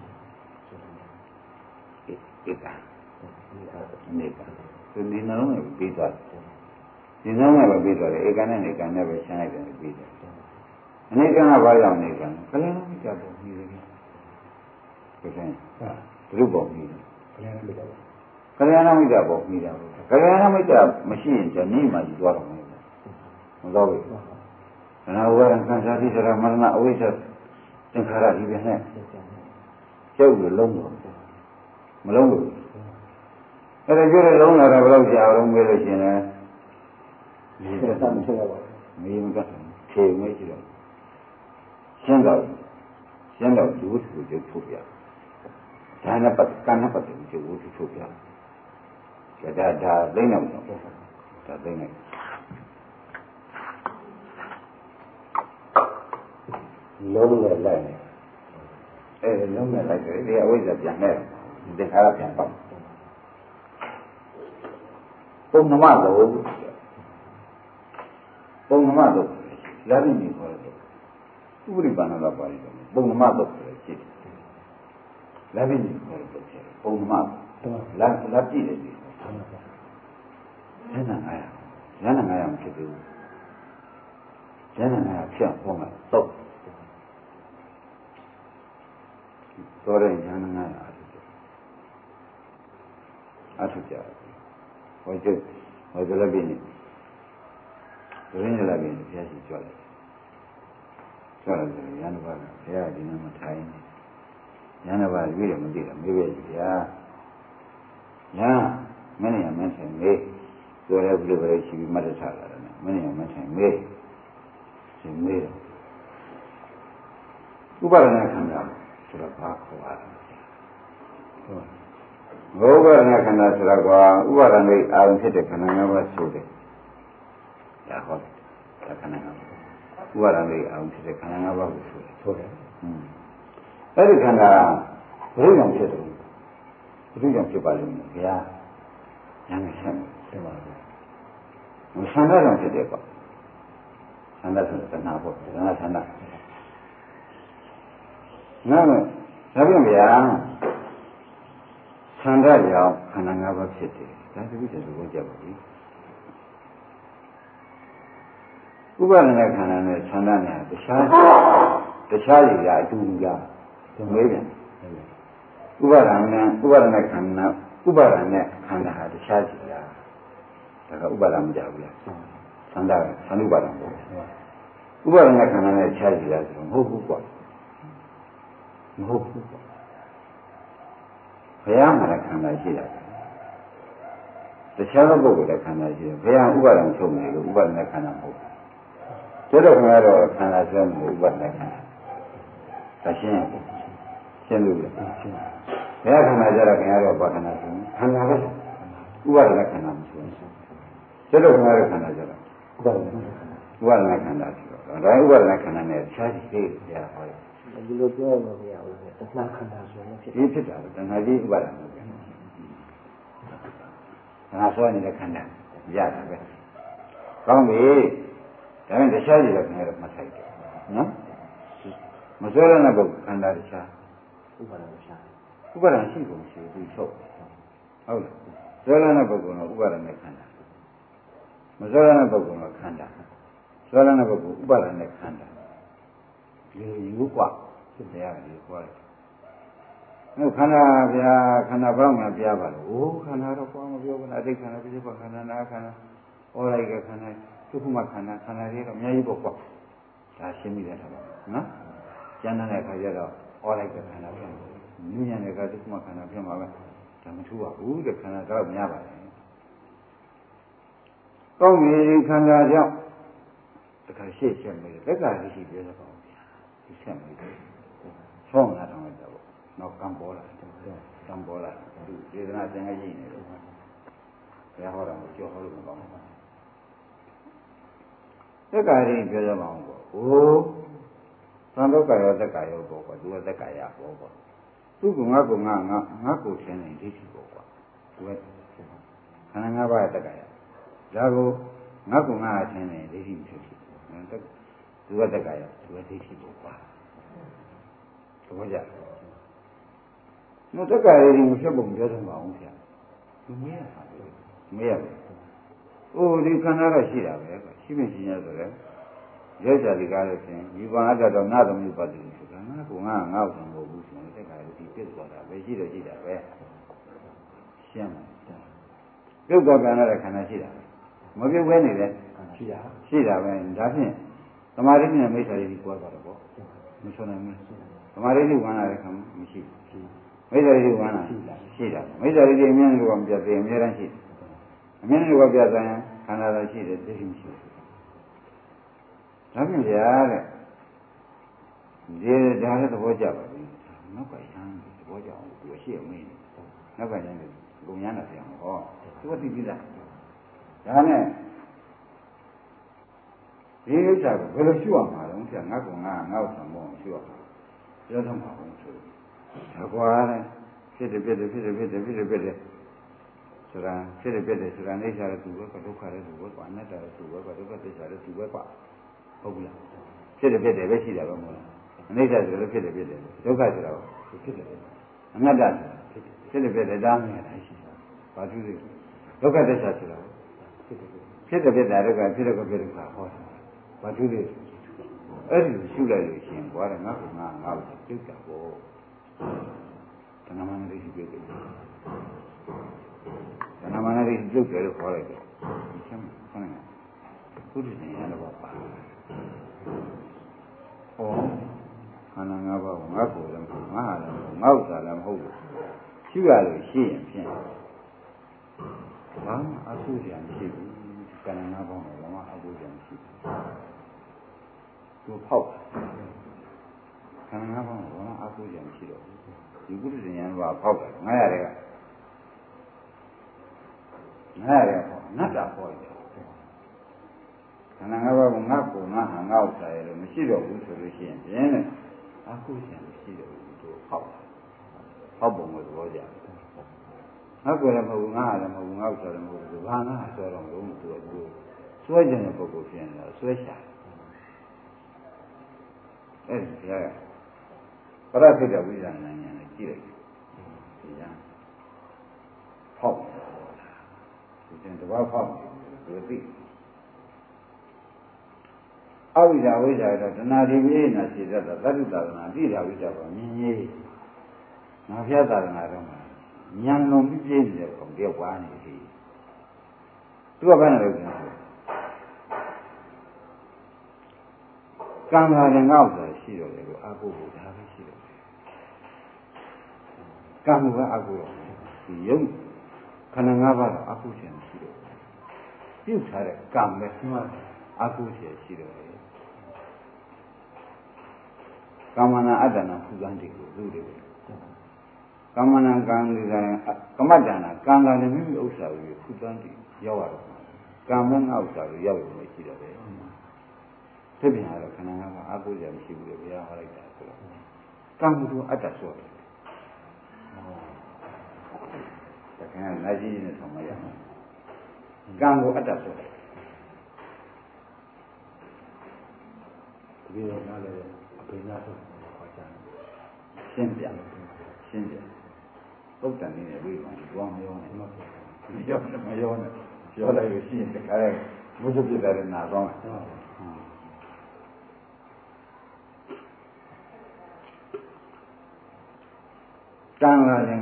ဧကနေကဒီနှလုံးနဲ့ပြီးသွားဒီနှလုံးနဲ့ပြီးသွားတယ်ဧကနဲ့နေကနဲ့ပဲရှင်းလိုက်တယ်ပြီးတယ်အနေကကဘာကြောင့်နေကကလျာဏမိတ်တာပုံပြီးတယ်ဆိုရင်ဘုရုပုံပြီးတယ်ကလျာဏမိတ်တာပုံပြီးတာကလျာဏမိတ်တာမရှိရင်じゃနေမှယူသွားတော့မယ်မတော်ဘူး။နာဝရံခံစားတိစရမရဏအဝိဇ္ဇသင်္ခါရဒီပဲနဲ့ကျုပ်လိုလုံးလို့မလုံးဘူး။အဲ့ဒါကျတော့လုံးလာတာဘယ်လောက်ကြာအောင်မေးလို့ရှင်လဲ။ဒီသက်မဖြစ်တော့ဘူး။မင်းကထေမေးကြည့်တော့ရှင်းတော့ဒီဝိသုကိုကျုပ်ထုတ်ပြ။ဒါနဲ့ပတ်ကံနဲ့ပတ်တယ်ကျုပ်ဝိသုထုတ်ပြ။ဒါသိနေတော့ဒါသိနေလုံးနဲ့လိုက်နေအဲ့လုံးနဲ့လိုက်တယ်ဒီအဝိဇ္ဇာပြန်နေသင်္ခါရပြန်ပေါ့ပုံနမတော့လာပြီးနေခေါ်တယ်ဥပရိပါဏကပါဠိတော်ပုံနမတော့ကြည့်လာပြီးနေခေါ်တယ်ပုံနမလာကြည့်တယ်ဒီဉာဏ်900မဖြစ်ဘူးဉာဏ်900ဖြစ်အောင်မှာတော့တော်တဲ့ဉာဏ်900အထုကြဟောကျလည်းပြင်းနေရင်းလာပြီးဘုရားရှိကြွတယ်ဉာဏ်ဘာကဘုရားဒီနေ့မထိုင်ဉာဏ်ဘာပြီးတယ်မသိတာမေးပဲကြီးဗျာညာမင်းရမင်းဆိုင်မေးဆိုရဲဘုရားရှိပြီးမတ်တထားလာတယ်မင်းရမင်းဆိုင်မေးရှင်မေးတယ်ဥပါဒနာခန္ဓာဆိုတော့ဘာခေါ်ရလဲဘောဂရဏခန္ဓာဆိုတော့ကွာဥပါဒနာအာရုံဖြစ်တဲ့ခန္ဓာ၅ပါးဆိုတယ်ဒါဟောတယ်ဒါခန္ဓာ၅ပါးဥပါဒနာအာရုံဖြစ်တဲ့ခန္ဓာ၅ပါးကိုဆိုတယ်အဲ့ဒီခန္ဓာဘယ်လိုကြောင့်ဖြစ်တယ်ဘယ်လိုကြောင့်ဖြစ်ပါလိမ့်မလဲဘုရားဉာဏ်နဲ့ဆက်တယ်ပါဘူးဆန္ဒကြောင့်ဖြစ်တယ်ပေါ့ဆန္ဒဆိုတဲ့နာပေါ့ဒါကဆန္ဒနာမဒါပြန်ဗျာဆန္ဒကြောင့်ခန္ဓာ၅ပါးဖြစ်တယ်ဒါတခုတည်းသဘောကျပါပြီဥပါဒနာခန္ဓာနဲ့ဆန္ဒနဲ့တခြားတွေကအတူတူလားမေးပြန်ဥပါဒနာခန္ဓာနဲ့ခန္ဓာဟာတခြားစီလားဒါကဥပါဒမကြဘူးလားဆန္ဒဥပါဒပေါ့ဥပါဒနာခန္ဓာနဲ့တခြားစီလားဆိုတော့မဟုတ်ဘူးကွာမဟုတ်ဘူးကွာဘုရားမှာခန္ဓာရှိတာတခြားသောပုဂ္ဂိုလ်တဲ့ခန္ဓာရှိတယ်ဘုရားဥပါဒံချုပ်နေလို့ဥပါဒနာခန္ဓာမဟုတ်ဘူးဒါတော့ခင်ဗျားတော့ခန္ဓာဆိုမှုဥပါဒနာခန္ဓာဒါရှင်းလို့လေဘုရားခန္ဓာကြတော့ခင်ဗျားတော့ဘာခန္ဓာဆိုခန္ဓာပဲဥပါဒနာခန္ဓာမဆိုဘူးဒါတော့ခင်ဗျားတို့ခန္ဓာကြတော့ဥပါဒနာခန္ဓာဆိုတော့ဒါဥပါဒနာခန္ဓာနဲ့ခြားစီသေးတယ်ဘုရားဟောတယ်ဒီလိုပြောရမှာမရဘူးတဏှာခန္ဓာဆိုရင်ဖြစ်တာတဏှာကြီးဥပါဒနာပဲနာစွဲနေတဲ့ခန္ဓာရတာပဲကောင်းပြီဒါနဲ့တခြားကြီးတော့ခင်ဗျားတို့မှတ်ဆိုင်တယ်နော်မစွဲရတဲ့ပုဂ္ဂိုလ်ခန္ဓာတခြားဥပါဒရှိကုန်ရှိသူချုပ်ဟုတ်လားစွဲရတဲ့ပုဂ္ဂိုလ်ကဥပါဒနဲ့ခန္ဓာမစွဲရတဲ့ပုဂ္ဂိုလ်ကခန္ဓာစွဲရတဲ့ပုဂ္ဂိုလ်ဥပါဒနဲ့ခန္ဓာဒီယူกว่าဖြစ်တရားကြီးခေါ်တယ်ခန္ဓာဗျာခန္ဓာဘောင်းမှာပြပါလို့အိုးခန္ဓာတော့ဘာမှပြောဘူးလားအတိတ်ခန္ဓာပြစ္ဆုတ်ခန္ဓာနာခန္ဓာဩလိုက်ခန္ဓာဒုက္ခမခန္ဓာခန္ဓာတွေတော့အများကြီးပေါ့ကွာဒါရှင်းပြီးတဲ့တော့နော်ကျမ်းတဲ့အခါကျတော့ဩလိုက်ခန္ဓာပြန်မြင်ရတဲ့အခါဒုက္ခမခန္ဓာပြန်ပါပဲဒါမထူးပါဘူးတဲ့ခန္ဓာတော့များပါတယ်ကောင်းပြီခန္ဓာကြောင့်တခါရှေ့ချက်မယ်လက်ကရှိပြရပါဦးဗျာဒီချက်မယ်ဆောင်းလာတော့တော့နောက်ကံပေါ်လာကံပေါ်လာသူဒေသနာသင်္ကေတနေလို့ဘုရားဟောတာကိုကြောဟောလို့မကောင်းဘူးသက္ကာရိပြောရမှာပေါ့ဟိုသံဒုက္ခရောသက္ကာရောပေါ့ကွာသူကသက္ကာရပေါ့ကွာသူကငါကိုထင်နေဒိဋ္ဌိပေါ့ကွာသူကခန္ဓာ၅ပါးသက္ကာရဒါကိုငါကိုထင်နေဒိဋ္ဌိဖြစ်ဖြစ်သူကသက္ကာရသူကဒိဋ္ဌိပေါ့ကွာသဘောကျမတက္ကရာကြီးမဖြစ်ပုံပြောတယ်မအောင်ဗျာသူမေးရတာမေးရတယ်။အိုးဒီခန္ဓာတော့ရှိတာပဲရှိမရှိရဆိုတော့ယောဇာတိကားလို့ရှင်ဒီဘာအတ္တတော့ငါသမီးပတ်တယ်ဆိုတာငါကငါ့ကိုမဟုတ်ဘူးဆိုရင်တက္ကရာကြီးပြည့်သွားတာပဲရှိတော့ရှိတာပဲရှင်းတယ်ပြုတ်တော့ကံရတဲ့ခန္ဓာရှိတာမပြုတ်ဘဲနေတယ်ရှိတာပဲဒါဖြင့်သမာဓိနဲ့မိစ္ဆာရိကိုသွားတော့ပေါ့မဆွနိုင်ဘူးသမာဓိကဝင်လာတဲ့ခါမရှိဘူးမိစ္ဆာရိဝါနာရှိတာမိစ္ဆာရိအမြဲတမ်းကမပြတ်သေးအမြဲတမ်းရှိတယ်အမြဲတမ်းကပြတ်သွားရင်ခန္ဓာသာရှိတယ်သိရှိမရှိဘူးဒါဖြင့်ဗျာတဲ့ဒီဒါလည်းသဘောကျပါပြီနောက်ကရမ်းသဘောကျအောင်သူရှိအောင်မင်းနောက်ကရမ်းဂုံရမ်းတာပြောင်းဟောသူကသိပြီလားဒါနဲ့ဒီဥစ္စာကိုဘယ်လိုရှုရမှာလဲဆရာငါ့ကိုဆံမောရှုရမှာပြောသမှာဘူးဆိုဒါကွာတဲ့ဖြစ်တယ်ဆိုတာဖြစ်တယ်ဆိုတာနေစားတဲ့သူပဲဒုက္ခတဲ့သူပဲအနတ္တတဲ့သူပဲဒုက္ခသစ္စာတဲ့သူပဲဟုတ်ဘူးလားဖြစ်တယ်ပဲရှိတာပဲမဟုတ်လားအနိစ္စဆိုလို့ဖြစ်တယ်ဒုက္ခဆိုတာဖြစ်တယ်အနတ္တဖြစ်တယ်ဒါမှမဟုတ်ရှိတာဘာသူလဲဒုက္ခသစ္စာဆိုတာဖြစ်တယ်ဒုက္ခဖြစ်တယ်ဟောတာဘာသူလဲအဲ့ဒီရှုလိုက်လို့ရှိရင်ဘွားကငါ့ကိုပြုတ်တာပေါ့တဏှာမာနတိပြုတ်တယ်တဏှာမာနတိပြုတ်တယ်လို့ခေါ်လိုက်တယ်ဒီချက်မှခေါင်းကဘုဒ္ဓရှင်ရတော့ပါဟောခန္ဓာ၅ပါးကိုငါ့ကိုယ်လည်းမဟုတ်ငါဟာလည်းမဟုတ်ငါ့ဥစ္စာလည်းမဟုတ်လို့ရှုရလို့ရှိရင်ဖြင့်ဘာမှအဆုစရာမရှိဘူးခန္ဓာ၅ပါးကိုဘာမှအဆုစရာမရှိဘူးသူဖောက်ခန္ဓာ၅ပါးကိုဘာမှအဆုစရာမရှိတော့ဒီပုရိသေယံဘာဖောက်တယ်ငါရတယ်ကနတ်တာဖောက်တယ်ခန္ဓာ၅ပါးကငါ့ကိုငါဟာငါ့ဥစ္စာရဲ့လို့မရှိတော့ဘူးဆိုလို့ရှိရင်ပြင်းတယ်အခုရှင်မရှိတော့ဘူးသူဖောက်ပုံကိုသဘောကျငါကိုယ်လည်းမဟုတ်ဘူးငါဟာလည်းမဟုတ်ဘူးငါဥစ္စာလည်းမဟုတ်ဘူးဘာငါဆွဲတော့လို့သူကဆွဲကြတဲ့ပုဂ္ဂိုလ်ဖြစ်နေတာဆွဲရှာအဲဒီကပရဖိတဝိဇာဏဉာဏ်နဲ့ကြည့်လိုက်ဒီကဖောက်ဒီကျန်တဘာဖောက်ဒီသိအဝိဇ္ဇာဝိဇ္ဇာတော့တဏှာဒီဝိနာရှိတတ်တာသတ္တုသာသနာတိဓာဝိဇ္ဇာကမြင်ကြီးငါဖျားသာသနာတော့မှာဉာဏ်လုံးပြည့်နေတဲ့ကောင်တယောက်ပါနေပြီသူကဘာနဲ့လုပ်လဲကံလာတဲ့ငေါ့ဆိုရှိတော့တယ်ကိုအာဟုဖို့ဒါပဲရှိတော့တယ်ကံကအာဟုတော့ဒီယုံခန္ဓာ၅ပါးတော့အာဟုခြင်းရှိတော့ပြုတ်ထားတဲ့ကံပဲအာဟုခြင်းရှိတော့တယ်ကာမနာအတ္တနာဖူဇန်တိကိုလူတွေကာမနာကံဒီကကမတ္တနာကံလာတဲ့မိမိဥစ္စာကိုဖူဇန်တိရောက်ရတော့ကံမငါဥစ္စာကိုရောက်လို့ရှိတော့တယ်သိပြန်တော့ခန္ဓာ၅ပါးအာဟုခြင်းမရှိဘူးလို့ဘုရားဟောလိုက်တာဆိုတော့ကံမှုအတ္တဆိုတယ်တကယ်နာကြီးနဲ့ဆောင်မရဘူးကံကိုအတ္တဆိုတယ်ဒီလိုနားလေအပိညာဆိုခေါ်ကြတယ်ရှင်းပြပုဒ်တန်နေနဲ့ဝိပန်ကိုမရောနဲ့မရောနဲ့ပြောလိုက်လို့ရှိရင်တခါလေဘုရားပြတဲ့နာတော့ကံလာရင်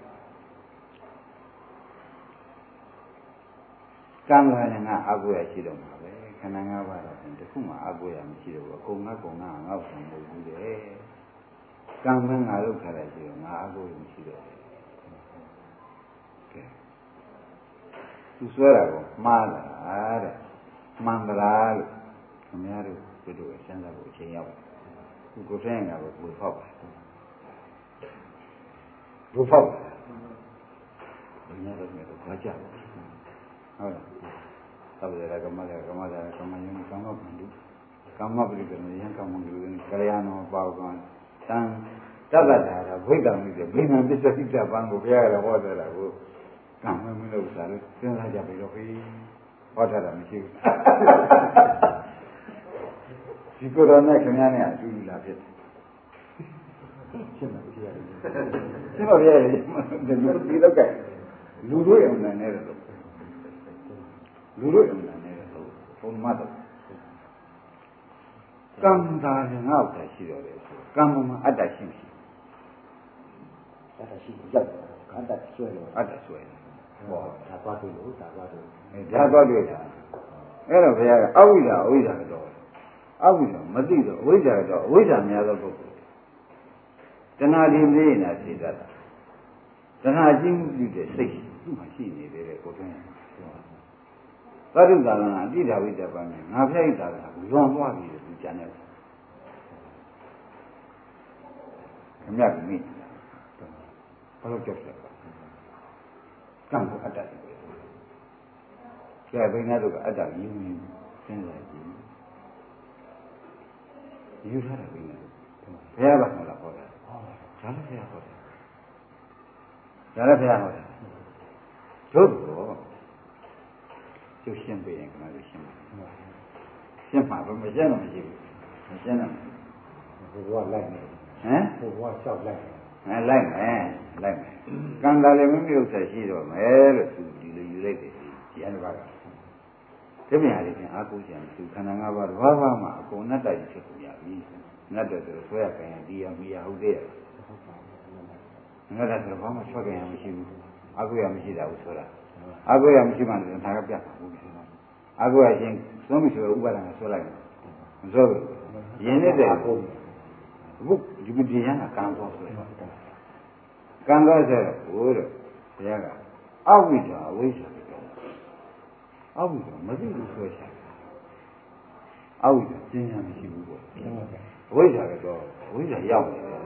ကအကုရရှိတော့မှာပဲခန္ဓာ၅ပါးတော့တခုမှအကုရမရှိတော့ဘူးအကုန်ငါငါ့ကိုမဟုတ်ဘူးလေကံမငါလုပ်ခါတယ်ရှိတော့ငါအကုရမရှိတော့ဘူးကဲသူဆွဲတာကိုမှားတာတဲ့မှန်သလားလို့ခင်ဗျားတို့တို့စဉ်းစားဖို့အချိန်ရောက်တယ်ခုကိုယ်ထိုင်ငါကိုကိုယ်ဖောက်ပါဘုဖောက်ဘယ်နဲ့တော့မြတ်တော့ဘာကြောက်ဟုတ်လားသဗ္ဗေရကမ္မကမ္မဒါကမ္မယုံကမ္မပန္တုကမ္မပရိကရဏယံကမ္မဂရုကလျာဏောပေါကံသံတတ္တတာဘိက္ခာမိတဲ့ဘိညာပစ္စတိတပံကိုဘုရားကဟောတယ်လားကိုကံမမလို့စားလို့စဉ်းစားကြပြီတော့ခေဟောထားတာမရှိဘူးဒီကိုယ်တော်နဲ့ခင်ဗျားနဲ့အတူတူလာဖြစ်တယ်ရှင်းပါပြီရတယ်ရှင်းပါပြီရတယ်ဒီလောက်ကလူတို့အမှန်နဲ့တော့လူတို့အမှန်နဲ့တော့ဘုံမတ်တော့ကံသာရင်ငါ့ဥစ္စာရှိတော့တယ်ဆိုကံမှာအတ္တရှိမရှိအတ္တရှိကြောက်အတ္တဆွဲလို့အတ္တဆွဲဟောဒါသွားတွေ့လို့ဒါသွားတွေ့ဒါသွားတွေ့တာအဲ့တော့ဘုရားကအဝိဇ္ဇာကတော့အဝိဇ္ဇာမသိတော့အဝိဇ္ဇာကတော့အဝိဇ္ဇာများသောပုဂ္ဂိုလ်တဏှာဒီလေးနာသိတတ်တာတဏှာချင်းပြုတဲ့စိတ်သူ့မှာရှိနေတယ်ကိုယ်တွင်းသတ္တုသာလနာအတိဓာဝိတ္တပံနဲ့ငါဖျက်ရတာကလွန်သွားပြီသူကြံတယ်ခမရကမိဘာလို့ကြောက်လဲကံကိုအတ္တတယ်ကျဲဘယ်နဲ့တော့အတ္တယူနေစဉ်းစားကြည့်ယူထားတယ်ဘယ်နဲ့ဘုရားဘာမှလာဟောတာဒါလည်းဘုရားဟောတယ်သို့တော့ကျုပ်ရှင်းပေးရင်ခဏလေးရှင်းပါရှင်းပါဘယ်မရှင်းတော့မရှိဘူးမရှင်းတော့ဘုရားလိုက်နေဟမ်ဘုရားလျှောက်လိုက်လိုက်မယ်ကံတာလည်းမမြုပ်ဆက်ရှိတော့မယ်လို့သူဒီလိုယူလိုက်တယ်ဒီအနဘာကဒီမြားလေးပြန်အာကိုကျန်သူခန္ဓာ၅ပါးတစ်ပါးပါးမှာအကုန်နတ္တကြီးဖြစ်ကုန်ရပြီနတ္တဆိုဆွဲရခိုင်းဒီရမိရဟုတ်တယ်နတ္တဆိုဘာမှဆွဲခိုင်းရမရှိဘူးအာကိုရမရှိတာဘူးဆိုတာအာကိုရမရှိမှလည်းဒါကပြတ်မှာဘူးအာကိုရချင်းသုံးပြီဆိုတော့ဥပါဒနာဆွဲလိုက်မဆွဲဘူးရင်းနေတဲ့အခုဒီမဒီရန်ကကံသွားဆွဲကံသွားဆိုတော့ဘုရားဘုရားကအဝိဇ္ဇာအဝိဇ္ဇာအဝိဇ္ဇာမသိဘူးဆွဲချင်အဝိဇ္ဇာကျင်းရမရှိဘူးပေါ့အဝိဇ္ဇာကတော့အဝိဇ္ဇာရောက်နေတယ်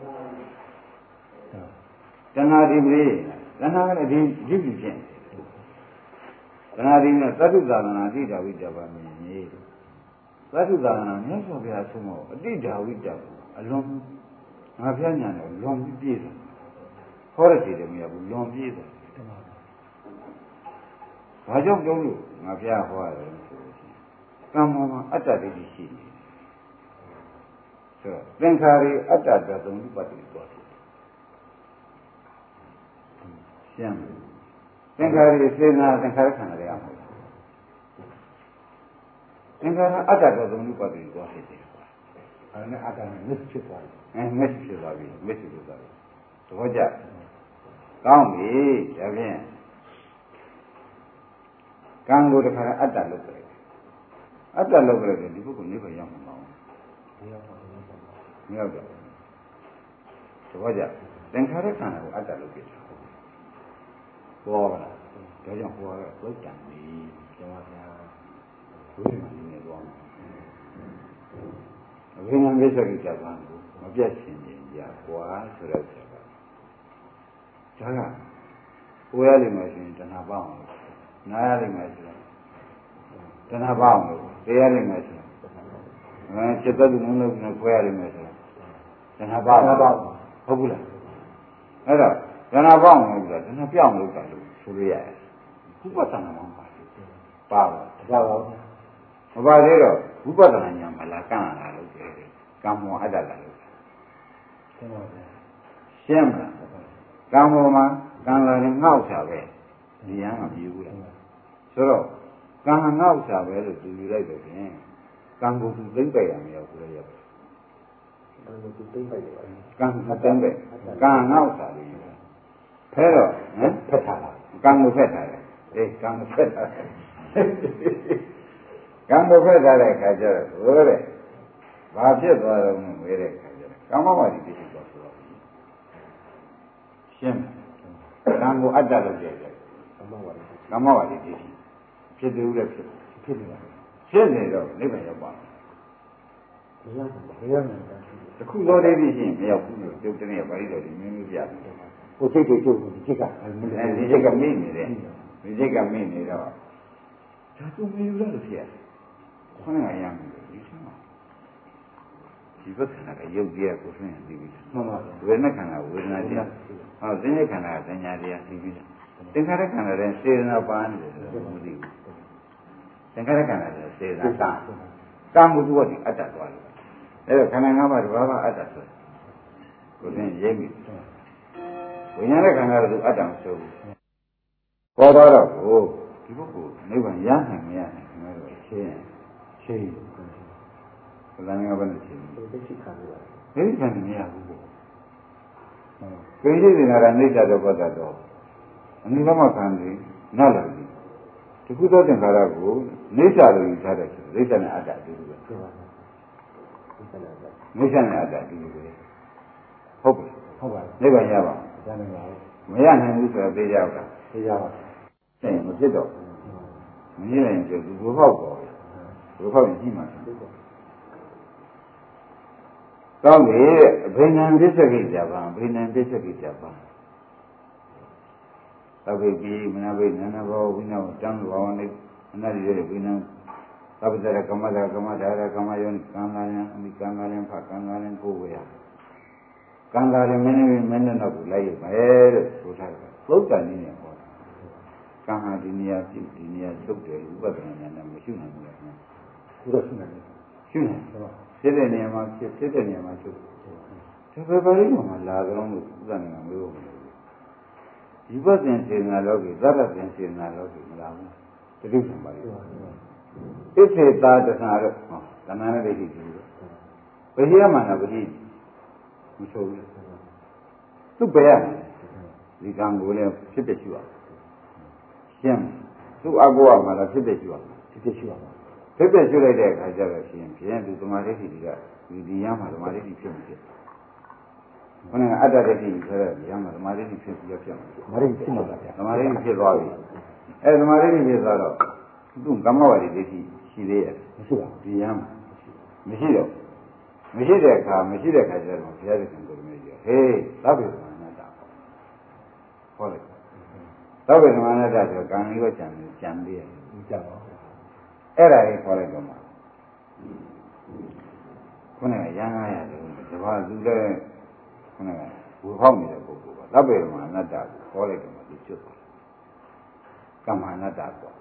တဏှာဒီပရိတဏှာကလည်းဒီပြုဖြစ်တဏှာဒီနဲ့သတ္တုသာသနာအတိဓာဝိတ္တပါမြင်ကြီးသတ္တုသာသနာမြတ်စွာဘုရားဆုံးမအတိဓာဝိတ္တအလွန်ငါဖျားညာတယ်လွန်ပြည့်တယ်ဟောရတဲ့တည်းမရဘူးလွန်ပြည့်တယ်ဘာကြောင့်တုံးလို့ငါဖျားဟောရတယ်ဆိုလို့ရှိရင်ကံမှာအတ္တဒိဋ္ဌိရှိနေတယ်ဆိုတော့သင်္ခါရီအတ္တတသုံးဥပတ္တိသွားတယ်ရှင်းသင်္ခါရီစေနာသင်္ခါရခန္ဓာတွေကမဟုတ်ဘူးသင်္ခါရအတ္တတသုံးဥပတ္တိသွားဖြစ်တယ်အဲ့ဒါနဲ့အတ္တနဲ့မစ်ဖြစ်သွားတယ်မစ်ဖြစ်သွားပြီမစ်ဖြစ်သွားပြီသဘောကျကောင်းပြီဒါဖြင့်ကံကိုတခါအတ္တလုပ်ကြတယ်အတ္တလုပ်ကြတယ်ဒီပုဂ္ဂိုလ်နိဗ္ဗာန်ရောက်မှာမဟုတ်ဘူးရောက်တော့သဘောကျသင်္ခါရခန္ဓာကိုအတ္တလုပ်ကြတယ်ဘောကလားဒါကြောင့်ဟောရလုတ်တန်ပြီကျမဗျာဘုရားနေနေသွားမှာအဘိဓမ္မာကိစ္စကိစ္စကမပြတ်ရှင်ခြင်းကြကွာဆိုတော့ဒါကဟိုရလိမ့်မယ်ဆိုရင်တဏှာပေါအောင်နားရလိမ့်မယ်ဆိုတော့တဏှာပေါအောင်လို့တရားလိမ့်မယ်ဆိုတော့จิตတည်းလုံးလုံးခွဲရလိမ့်မယ်ဆိုတော့တဏှာပေါဟုတ်ဘူးလားအဲ့တော့တဏှာပေါအောင်လို့ဆိုတာတဏှာပြောင်းလို့တာလို့ဆိုရရတယ်ဥပဒနာမှာပါတယ်ပါမပါသေးတော့ဝိပဿနာဉာဏ်မလားကံလာလို့ကြတယ်ကံမောအတ္တလာလို့ရှင်းမလားကံမောမှာကံလာရင်ငေါ့ချပဲဒီရန်ကမြည်ဘူးလားဆိုတော့ကံငေါ့ချပဲလို့သူယူလိုက်တော့ဖြင့်ကံကိုသူသိမ့်ပိုက်ရမရောဘူးလေရပါကံကိုသူသိမ့်ပိုက်တယ်ကံမသိမ့်ပဲကံငေါ့ချတယ်ဖဲတော့ဟမ်ဖက်ထားတာကံကိုဖက်ထားတယ်အေးကံကိုဖက်ထားတယ်ကံကိုဖက်ထားတဲ့အခါကျတော့ဘိုးတဲ့ဘာဖြစ်သွားတော့မွေးတဲ့အခါကျတော့ကမ္မဝါဒီဖြစ်သွားဆိုတော့ရှင်းကံကိုအတ္တလို့ပြောတယ်ကမ္မဝါဒီဖြစ်တယ်ဦးလည်းဖြစ်နေပါဖြစ်နေတော့နိဗ္ဗာန်ရောက်ပါမယ်တခုသောဒိဋ္ဌိရှိရင်မရောက်ဘူးလို့ကျုပ်တည်းပါဠိတော်ဒီမျိုးမျိုးပြတယ်ဟိုစိတ်တွေကျုပ်ဒီစိတ်ကဒီစိတ်ကမိနေတယ်ဒီစိတ်ကမိနေတော့ဒါသူမယူလို့ဖြစ်ရတယ်ခொနဲ့ရမ်းတယ်ဒီဆမ်းပါဒီဘက်ခန္ဓာကရုပ်တရားကိုဆွင့်သိပြီမှန်ပါဝေဒနာခန္ဓာဝေဒနာတရားဟောသင်္ညေခန္ဓာသင်္ညာတရားသိပြီသင်္ခါရခန္ဓာတဲ့စေတနာပါနေတယ်လို့မသိဘူးသင်္ခါရခန္ဓာတဲ့စေတနာကာမှုတုဝတိအတ္တသွားတယ်အဲ့တော့ခန္ဓာ၅ပါးတဘာဝအတ္တဆိုကိုယ်သင်ရိပ်ပြီဝိညာဉ်ရဲ့ခန္ဓာကသူအတ္တမဆိုဘူးပေါ်တော့ကိုဒီပုဂ္ဂိုလ်နိဗ္ဗာန်ရနိုင်မရနိုင်ခင်ဗျားတို့ရှင်းဘုရားငါဘယ်နဲ့ရှင်းလဲသိခံရပါတယ်သိခံမရဘူးပေါ့ကိလေသာကအိဋ္ဌတော့ဘတ်တော်အနိသမခံတယ်နတ်လာပြီဒီကုသောသင်္ခါရကိုအိဋ္ဌလို့ယူထားတယ်ဆိုအိဋ္ဌနဲ့အတ္တအတူတူပဲအိဋ္ဌနဲ့အတ္တအတူတူပဲဟုတ်ပါနိဗ္ဗာန်ရပါမရနိုင်ဘူးဆိုတော့သိကြပါသိကြပါအဲ့မဖြစ်တော့မရရင်ကျသူဘုဖောက်ပေါ်ဘုဖောက်ရင်ရှိမှာကောင်းပြီအဘိညာဉ်ပစ္စကိကြပါအဘိညာဉ်ပစ္စကိကြပါသောကိပိမနဘိနန္ဒဘောဝိနဝတံဘောနိအနတ္တိရဲ့ဝိနံသဗ္ဗတရကမ္မဒါကမ္မဒါရကမ္မယောနိကံလာယံအမိကံလာယံဖကံလာယံကိုဝေယကံလာယံမင်းတော့ကိုလိုက်ရမယ်လို့ဆိုထားတယ်သုတ်တန်နည်းနဲ့ဟောတာကံဟာဒီနေရာပြုဒီနေရာသုတ်တယ်ဥပဒနာဉာဏ်နဲ့မရှိနိုင်ဘူးလားဘုရားရှိနိုင်တယ်ဖြစ်တဲ့နေရာမှာဖြစ်တဲ့နေရာမှာချုပ်ဒါပဲပါဠိတော်မှာလာကြတော့လို့ဥဒ္ဒနာမျိုးဒီဘက်သင်စေနာလောကီသတ္တသင်စေနာလောကီမလာဘူးတတိယပါဠိဣသေတာတဏှာတော့တဏှာနဲ့ဒိဋ္ဌိကြည့်လို့ဘယ်ရမှာလဲဘယ်ဒီမဆိုဘူးသူ့ပဲရဒီကံကိုလည်းဖြစ်တဲ့ရှိရရှင်းသူ့အကောကမှလည်းဖြစ်တဲ့ရှိရဖြစ်တဲ့ရှိရဖြစ်တဲ့ရှိလိုက်တဲ့အခါကျတော့ရှင်ဖြင့်ဒီသမာဓိဋ္ဌိကဒီရမှာသမာဓိဋ္ဌိဖြစ်နေတယ်ခொနကအတ္တဒိဋ္ဌိဆိုတဲ့ရမှာသမာဓိဋ္ဌိဖြစ်ပြီးဖြစ်မှာသမာဓိဖြစ်မှာဗျာသမာဓိဖြစ်သွားပြီအဲသမာဓိဖြစ်သွားတော့သူကမ္မဝါဒီဒိဋ္ဌိရှိသေးရဲ့မရှိပါဘူးဒီရမှာမရှိတော့မရှိတဲ့အခါကျတော့ဘုရားသခင်ကိုယ်မျိုးကြီးဟေးသဗ္ဗေသမဏတ္တဟောလိုက်သဗ္ဗေသမဏတ္တဆိုကံရောကြံသေးရဲ့ကြံပါအဲ့ဒါလေးခေါ်လိုက်တော့မှခုနကရန်900တယ်ဒီဘာသူလည်းခုနကဝေဖောက်နေတဲ့ပုဂ္ဂိုလ်ပါသဗ္ဗေသမဏတ္တကိုခေါ်လိုက်တော့မှသူကျွတ်သွားကမ္မဏတ္တပေါ့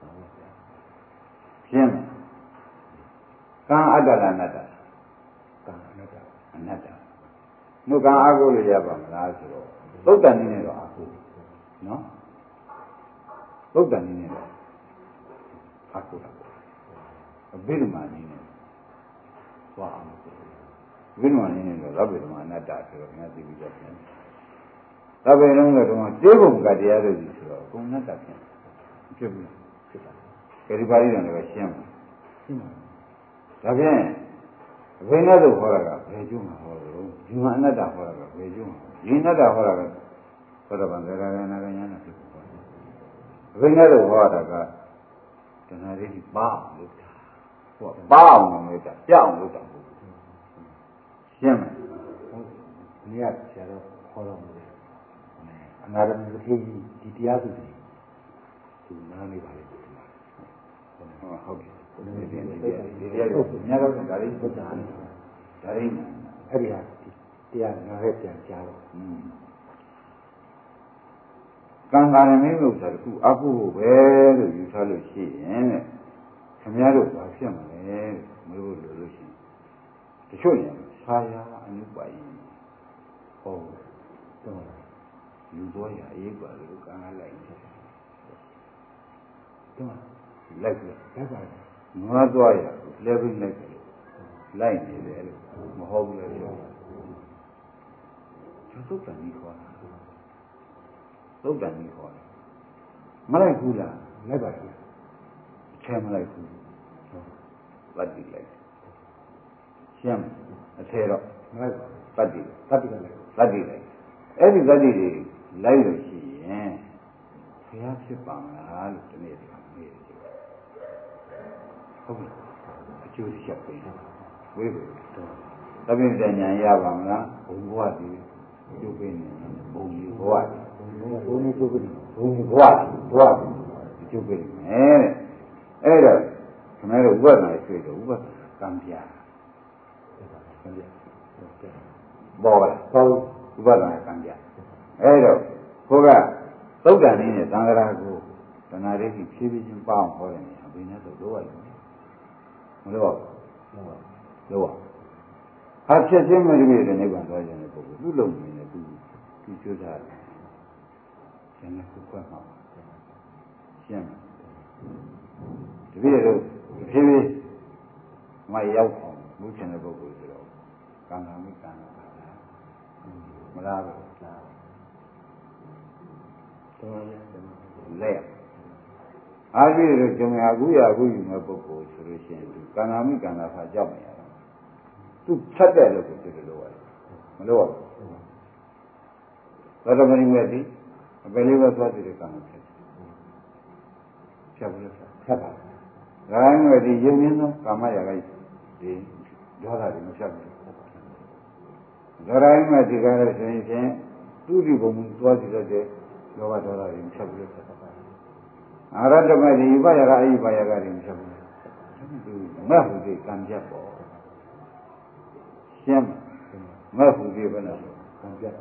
ရှင်းမယ်ကံအတ္တလားအနတ္တကံအနတ္တနှုတ်ကံအာဟုလို့ရပါမလားဆိုတော့သုတ်တန်နည်းနဲ့တော့အာဟုနော်သုတ်တန်နည်းနဲ့တော့အာဟုတာအဘိဓမ္မာနည်းနဲ့သွားအောင်အဘိဓမ္မာနည်းနဲ့တော့သဗ္ဗေဓမ္မာအနတ္တဆိုတော့ငါသိပြီးတော့ပြန်သဗ္ဗေလုံးကတော့တေဘုံကတရားလို့ဆိုတော့ဘုံအနတ္တပြန်ဖြစ်ဘူးဖြစ်တာဒီပါဠိတော်လည်းရှင်းပါဒါဖြင့်အဘိနတုဟောတာကဘယ်ကျုံမှာဟောလို့ဒီမှာအနတ္တဟောတာကဘယ်ကျုံမှာဒီအနတ္တဟောတာကသောတပန်သရဂနာကညာနာဖြစ်ပေါ်တယ်အဘိနတုဟောတာကတဏှာဒိဋ္ဌိပါအောင်လုပ်တာဟောပါအောင်လုပ်တာပြောင်းလုပ်တာရှင်းမယ်ဒီကဆရာတော်ဟောတော်မူတယ်အနာရမတိဒီတရားစုဒီနားနေပါလေဟုတ်ကဲ့ဒီတရားကိုညတော့ဒါလေးပုဒ်တာဒါလေးအဲ့ဒီဟာတရားနားရဲ့ပြန်ကြားတော့ကံကာရမင်းလို့ဆိုတာကအကုဖို့ပဲလို့ယူဆလို့ရှိရင်တဲ့ခင်ဗျားတို့ဘာဖြစ်မလဲမလို့လို့ရှိရင်တချို့နေဆာယာအနုပါယင်ဟောတော့ယူတော့ရအေးပါလို့ကံကလိုက်တယ်တော့လိုက်ပါငါသွားရလဲပြီးလိုက်နေတယ်လို့မဟုတ်ဘူးလေကျော်သုတ်တန်ကြီးခေါ်တာသုတ်တန်ကြီးခေါ်တယ်မလိုက်ဘူးလားလိုက်ပါလားအထဲမလိုက်ဘူးပတ်တိလိုက်ရှင်းအထဲတော့မလိုက်ပါဘူးပတ်တိလိုက်အဲ့ဒီပတ်တိတွေလိုက်လို့ရှိရင်ဘုရားဖြစ်ပါမလားလို့ဒီနေ့ကမေးတယ်ဟုတ်ပြီအကျိုးဆက်ပေးတယ်ဝေးတယ်သဗ္ဗညဉာဏ်ရပါမလားဘုံဘဝတည်ကျုပ်ပေးနေဘုံကြီးဘဝဘုံကြီးကျုပ်ပေးဘုံကြီးဘဝကျုပ်ပေးမယ်အဲ့တော့ခင်ဗျားတို့ဥပဒနာဆွေးတော့ဥပဒနာကံပြပေါ်လာဥပဒနာကံပြအဲ့တော့ဘုရားသုတ်တန်နည်းနဲ့သံဃာကိုတဏှာဒိဋ္ဌိဖြည်းဖြည်းချင်းပေါအောင်ဟောတယ်အဘိညာတော့လို့ရတယ်မလို့လို့ဟာဖြစ်ခြင်းမလို့တဲ့နိဗ္ဗာန်သွားခြင်းတဲ့ပုဂ္ဂိုလ်သူ့လုံနေတယ်သူကျွတ်တာတယ်ကျန်တဲ့ခုခွက်မှာရှင်းမယ်တပည့်တို့ဖြည်းဖြည်းမရောက်အောင်မူချင်တဲ့ပုဂ္ဂိုလ်ဆိုတော့ကံကံမိကံကပါလားမလားဘူးလက်အားဖြင့်ကျုံရအခုရအခုယူမဲ့ပုဂ္ဂိုလ်ဆိုလို့ရှိရင်သူကံကံမိကံကဖာကြောက်နေရတာသူဖြတ်တဲ့လို့ကိုသူတို့ရတယ်မလို့ဘူးသောတမဏိမဲ့ဒီအပယ်လေးပဲသွားတဲ့ကံကိုဖြတ်ဘူးဖြတ်ပါဒါမှမဟုတ်ဒီယုံရင်းသောကာမရာဂိဒီဒေါသတွေမဖြတ်ဘူးဒါရိုင်းမဲ့ဒီကားလို့ဆိုရင်ဖြင့်သူ့ဒီဘုံသွားစီတဲ့လောဘဒေါသတွေမဖြတ်ဘူးအာရတမဲ့ဒီဥပယကအိပယကတွေမဖြတ်ဘူးသူမဲ့ဟုဒီကံပြတ်ပေါ်ရှင်းမဲ့ဟုဒီဘယ်နဲ့ကံပြတ်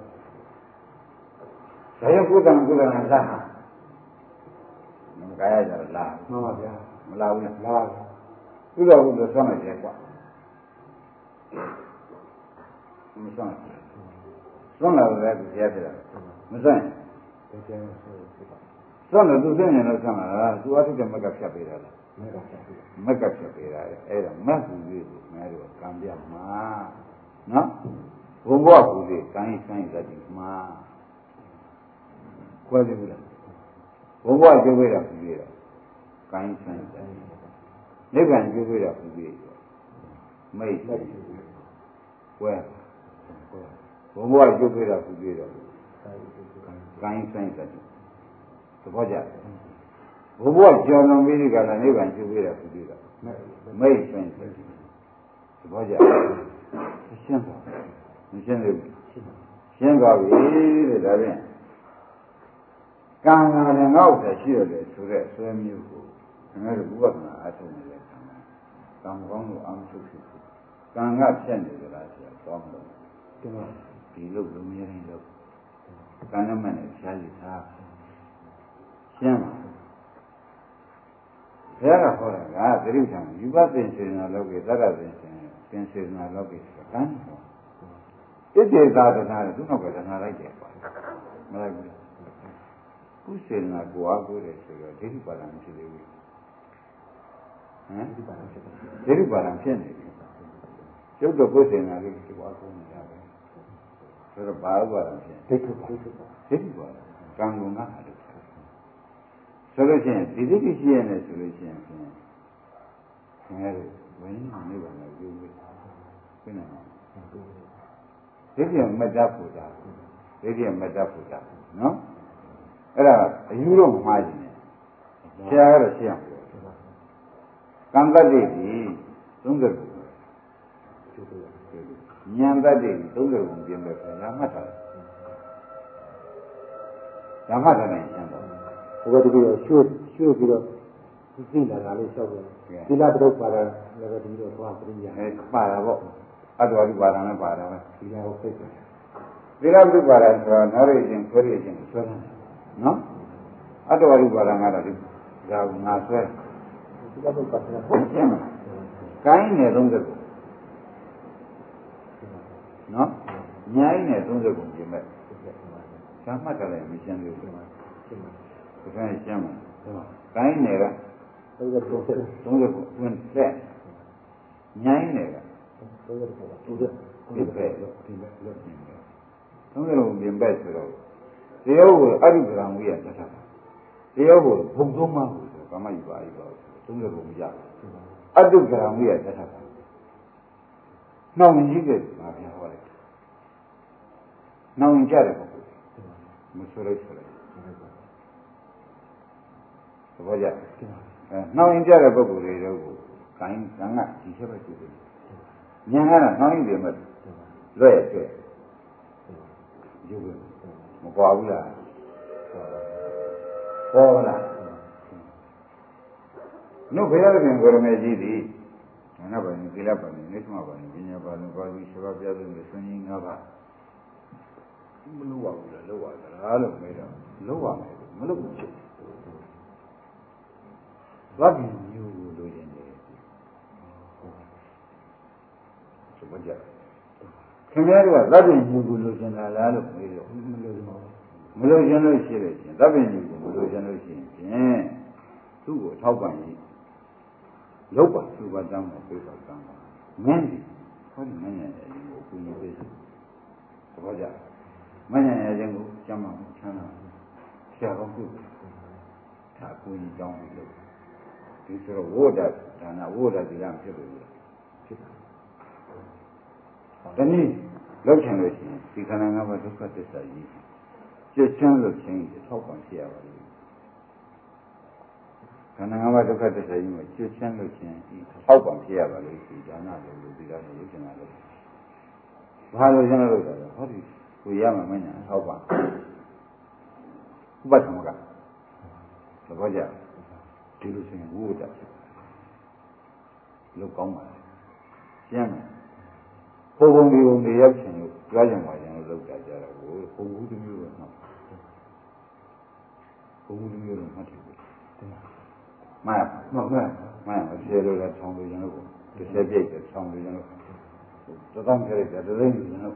ဒါရကုသံကုသနာလားမကရကြလားမှန်ပါဗျာမလာဘူးလားကုသကုသဆွမ်းလိုက်တယ်ကွာမဆွမ်းဆွမ်းလာတယ်သူကြားတယ်မဆွမ်းဆွမ်းလို့သူဆွမ်းရင်တော့ဆွမ်းလာတာသူအထုတဲ့မက်ကဖြတ်ပေးတာလားမက်ကဖြတ်ပေးတာအဲ့ဒါမက်ဟူလေးကိုငါတို့ကံပြမှာနော်ဘုံဘဝဟူလေးကံကြီးဆိုင်တတ်ဒီမှာခွဲပြီလားဘုံဘဝကျိုးပေးတာဟူလေးတော့ကံကြီးဆိုင်တတ်နိဗ္ဗာန်ကျိုးပေးတာဟူလေးမိတ်ခွဲဘုံဘဝကျိုးပေးတာဟူလေးတော့ကံကြီးဆိုင်တတ်သဘောကျဘုရားကျော်လွန်ပြီးဒီကလာနိဗ္ဗာန်ကျိုးပေးတာသူပြီးတော့မိတ်ဆိုင်တယ်သဘောကျရှင်းသွားမရှင်းသေးဘူးရှင်းသွားပြီတဲ့ဒါဖြင့်ကံကလည်းငေါ့တယ်ရှိရတယ်ဆိုတဲ့ဆွဲမျိုးကိုခင်ဗျားတို့ဥပဒနာအထုံးနေတဲ့ကံကံကောင်းလို့အာမထုတ်ဖြစ်ဘူးကံကဖြတ်နေကြလားဆိုတော့မလို့ဒီလိုလူမျိုးတိုင်းလို့ကံနဲ့မှနဲ့ရှားရထားရှင်းပါဘုရားကဟောတာကသတိထံယူပသင်္စေနာလောကေသတ္တသင်္စေနာလောကေဆိုကံဟောဣတိသာသနာကသူ့နောက်ကသနာလိုက်တယ်ပေါ့မလိုက်ဘူးကုစေနာကိုအားကိုးတယ်ဆိုတော့ဒိဋ္ဌိပါဒံဖြစ်သေးဘူးဟမ်ဒိဋ္ဌိပါဒံဖြစ်နေပြီကျုပ်တို့ကုစေနာလေးကိုအားကိုးနေတာပဲဆိုတော့ဘာဥပါဒံဖြစ်ဒိဋ္ဌိပါဒံကံကုန်ကဟာလို့ဆိုလို့ရှိရင်ဒီဒိဋ္ဌိရှိရနေဆိုလို့ရှိရင်ခင်ဗျားတို့ဝိညာဉ်နိဗ္ဗာန်ကိုယူပြီးပြနေမှာဒိဋ္ဌိမတ္တဖူတာဒိဋ္ဌိမတ္တဖူတာနော်အဲ့ဒါအယူတော့မှားခြင်းဆရာကတော့ရှင်းအောင်ကံတတ္တိဒီ30ဉာဏ်တတ္တိ30ကိုပြင်ပဲခင်ဗျာမှတ်တာဓမ္မထနဲ့ရှင်းတော့ဘုရားတပည့်တော်ရွှေ့ပြီးတော့သိလာတာလေးလျှောက်တယ်သီလတုပ္ပါဒလည်းဒီလိုသွားပြရပါတာပေါ့အတ္တဝိပါဒနဲ့ပါတာပဲသီလကိုသိတယ်သီလတုပ္ပါဒဆိုတာနားရခြင်းခွဲရခြင်းဆွဲတယ်နော်အတ္တဝရုပါဒငါတာဒီဒါငါဆွဲဒီကတော့ပတ်တယ်ဟုတ်တယ်မလားကိုင်းနဲ့30ခုနော်ညိုင်းနဲ့30ခုပြင်မဲ့ဓမ္မကလည်းမရှင်းလို့ဒီကနေ့ရှင်းမှာကိုင်းနဲ့က30ခုဝင်တဲ့ညိုင်းနဲ့က30ပဲလို့ဒီပဲလို့ပြင်တယ်30ခုပြင်ပဲဆိုတော့တရားကိုအရုပ္ပံဝိယသတ်တာတရားကိုဘုံသုံးပါးကိုကာမယူပါယူပါ30ခုမရဘူးအတုပ္ပံဝိယသတ်တာနှောင်ကြီးကဘာပြောဟောလဲနှောင်ကြတယ်ပေါ့မဆိုလိုက်ဆိုလိုက်သဘောကျနှောင်ကြတဲ့ပုဂ္ဂိုလ်တွေတော့ကိုင်းကံကဒီချက်ပဲရှိတယ်ဉာဏ်ကတော့နှောင်ရင်တယ်မဲ့လွဲ့ရဲ့ရုပ်ပဲမပွားဘူးလားပေါ်လားနှုတ်ဘယ်ရတဲ့ကိုရမေကြီးသည်ဉာဏ်ပါရင်ကိလပါရင်နိသမပါရင်ပညာပါရင်ပါပြီး7ပါးပြည့်စုံတဲ့ဆွေးနွေး9ပါးမလုပ်ပါဘူးလားလုပ်ပါလားလို့မေးတော့လုပ်ပါမယ်မလုပ်ဘူးဖြစ်ဘာဖြစ်မျိုးကိုလိုချင်တယ်ဆိုပါကြခင်ဗျားတို့ကသဗ္ဗညုကိုလိုချင်တာလားလို့မေးတော့မလိုချင်လို့ရှိတယ်ချင်းသဗ္ဗညုကိုမလိုချင်လို့ရှိရင်ဖြင့်သူ့ကိုထောက်ပံ့ရေးလောက်ပါသူ့ဘာတောင်းတော့ပြေးပါတောင်းပါမင်းဒီဟောဒီမင်းရဲ့အရင်ကိုကိုကြီးပြေးသဘောကျမင်းရဲ့အရင်ကိုကျမ်းမှာချမ်းသာဆရာကောင်းပြုဒါကိုကြီးတောင်းပြီးလို့ဒီဆိုတော့ဝိဒ္ဓဒါနဝိဒ္ဓဒီလားဖြစ်လို့ဖြစ်တာတနည်းလောက်ချင်လို့ရှိရင်ဒီခန္ဓာ၅ပါးဒုက္ခသစ္စာကြီးကျွတ်ချမ်းလို့ချင်းထောက်ပံ့ဖြစ်ရပါလိမ့်မယ်ခန္ဓာ၅ပါးဒုက္ခသစ္စာကြီးမှာကျွတ်ချမ်းလို့ချင်းထောက်ပံ့ဖြစ်ရပါလိမ့်ဒီဒါနလို့ဒီလားရုပ်ရှင်လာလို့ဘာလို့ကျန်လို့လဲဟောဒီကိုရမှာမညာထောက်ပံ့ဥပဒမကသဘောကျဒီလိုဆိုရင်ဝိဒ္ဓလောက်ကောင်းပါလေကျမ်းမယ်ဘုံဘုံဒီဘုံတွေရောက်ချင်လို့ကြွားကြံပါကြံလို့လောက်တာကြတော့ဘုံဘူးတစ်မျိုးတော့မှတ်ဘုံဘူးတစ်မျိုးတော့မှတ်တယ်မှန်ဆယ်လို့လည်းဆောင်းလို့ကျွန်တော်တစ်ဆယ်ပြည့်တယ်ဆောင်းလို့ကျွန်တော်တောင်းကြလိုက်တယ်တသိန်းကျွန်တော်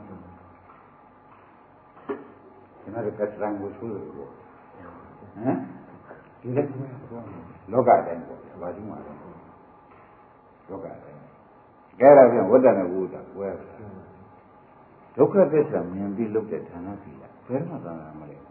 ကတ်ရံကိုဆိုးလို့ဟမ်ဒီလက်လောကအတိုင်းပေါ့ဘာလို့မှတော့လောကအတိုင်းကဲဒါပြန်ဝတ္တနဲ့ဝိဒ္ဓဝဲဒုက္ခသစ္စာမြင်ပြီးလုပ်တဲ့ဌာနပြီလားဘယ်မှသာမလဲ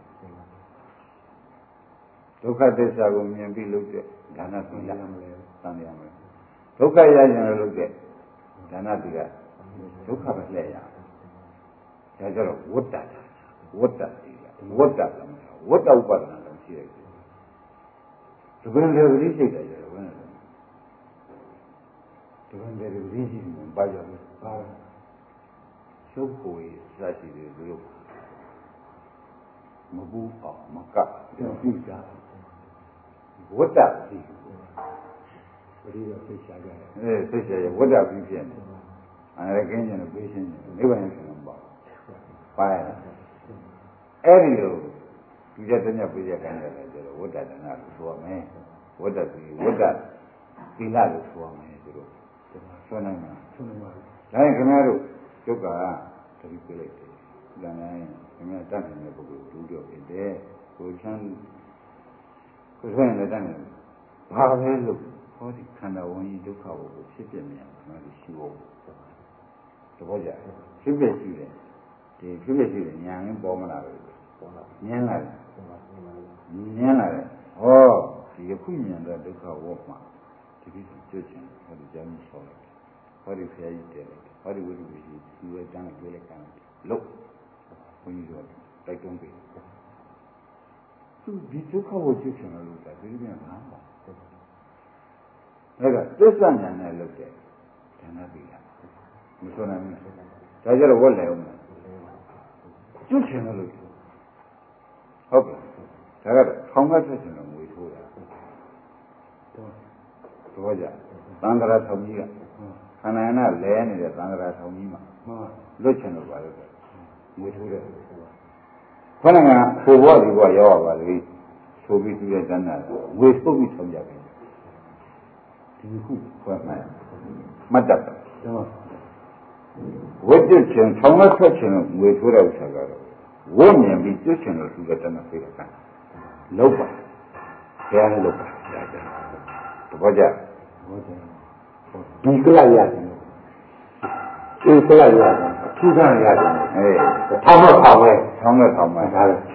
ဒုက္ခသစ္စာကိုမြင်ပြီးလုပ်တဲ့ဌာနပြီလားသံရမလဲဒုက္ခရရင်လုပ်တဲ့ဌာနပြီကဒုက္ခပဲလှည့်ရဒါကြတော့ဝတ္တဝတ္တပြီလားဝတ္တဝတ္တဥပါဒနာလို့ရှိရတယ်ဒီကနေ့လည်းသိစိတ်တယ်ဘယ်နဲ့လဲဒီကနေ့လည်းသိစိတ်မှပါကြတယ်ပါရုပ်ကိုယ်စရှိတယ်လို့မဘူးအောင်မကပ်ပြီးတာဝတ္တပြီးပရိယောသိချာကြတယ်သိချာရဝတ္တပြီးဖြစ်နေအဲ့ဒါကင်းကျင်လို့ပြေးရှင်းတယ်နိဗ္ဗာန်ရှင်တော့ပါရအဲ့ဒီလိုဒီတဲ့တညပြေးရခိုင်းတယ်ဆိုတော့ဝတ္တတနာလို့ဆိုရမယ်ဝတ္တပြီးဝတ္တသီလလို့ဆိုရမယ်သူတို့ဆွနိုင်မှာဆွနိုင်ပါဘူးဒါရင်ခင်ဗျားတို့ဒုက္ခတတိပြလိုက်တယ်။ဒါနဲ့ခင်ဗျားတတ်နေတဲ့ပုဂ္ဂိုလ်ဒုတော့ဖြစ်တယ်။ကိုချမ်းကိုဆွမ်းနေတဲ့တတ်နေဘာပဲလို့ဟောဒီခန္ဓာဝင်ကြီးဒုက္ခကိုဖြစ်ပြမြင်အောင်လို့ရှိဖို့သဘောကျဖြစ်ပြရှိတယ်ဒီဖြစ်ပြရှိတယ်ညာရင်ပေါ်မလာဘူးပေါ်လာမြင်လာတယ်မြင်လာတယ်ဟောဒီခုမြင်တဲ့ဒုက္ခဝေါ့မှာဒီကိစ္စကျွတ်ချင်ဟောဒီကြောင်းဆောက်လိုက်ဟောဒီဖျားကြီးတယ်ဟောဒီဝိသုဒ္ဓကြီးဒီဝဲတန်းကိုပြေးလိုက်ကံလို့ဘုန်းကြီးတို့တိုက်တွန်းပေးသူဒီဒုက္ခကိုကျွတ်ချင်လို့တာဒီလိုမျိုးနားပါအဲ့ဒါသစ္စာဉာဏ်နဲ့လုပ်တယ်ဌာနပြီလားမဆိုနိုင်ဘူးဒါကြတော့ဝတ်လဲအောင်ကျွတ်ချင်လို့ဟုတ်ကဲ့ဒါကတော့ခေါင်းကထွက်ချင်လို့ငွေထိုးတာတော့ကြသံဃာထောင်ကြီးကခန္ဓာနာလဲနေတဲ့သံဃာထောင်ကြီးမှာလွတ်ချင်လို့ပါလို့ငွေထိုးတယ်ခန္ဓာကဟိုဘဝဒီဘဝရောက်ပါလိမ့်ဆွထိုးပြီးသူရဲ့တဏ္ဍာဝေထုတ်ပြီးဆုံးကြတယ်ဒီခုခွဲမှတ်တတ်ဝိတ္တချင်းထောင်လက်ထွက်ချင်းငွေထိုးတဲ့ဥစ္စာကတော့ဝိမြင်ပြီးကျွတ်ချင်းလို့သူလည်းတဏ္ဍာပြေးတာလောက်ပါဘယ်လိုလုပ်ပါလဲတဘောကြဒီကလာရတယ်ဒီကလာရတယ်ထူးဆန်းရတယ်ထောင်တော့ထောင်ပဲထောင်တော့ထောင်ပဲဒါလည်း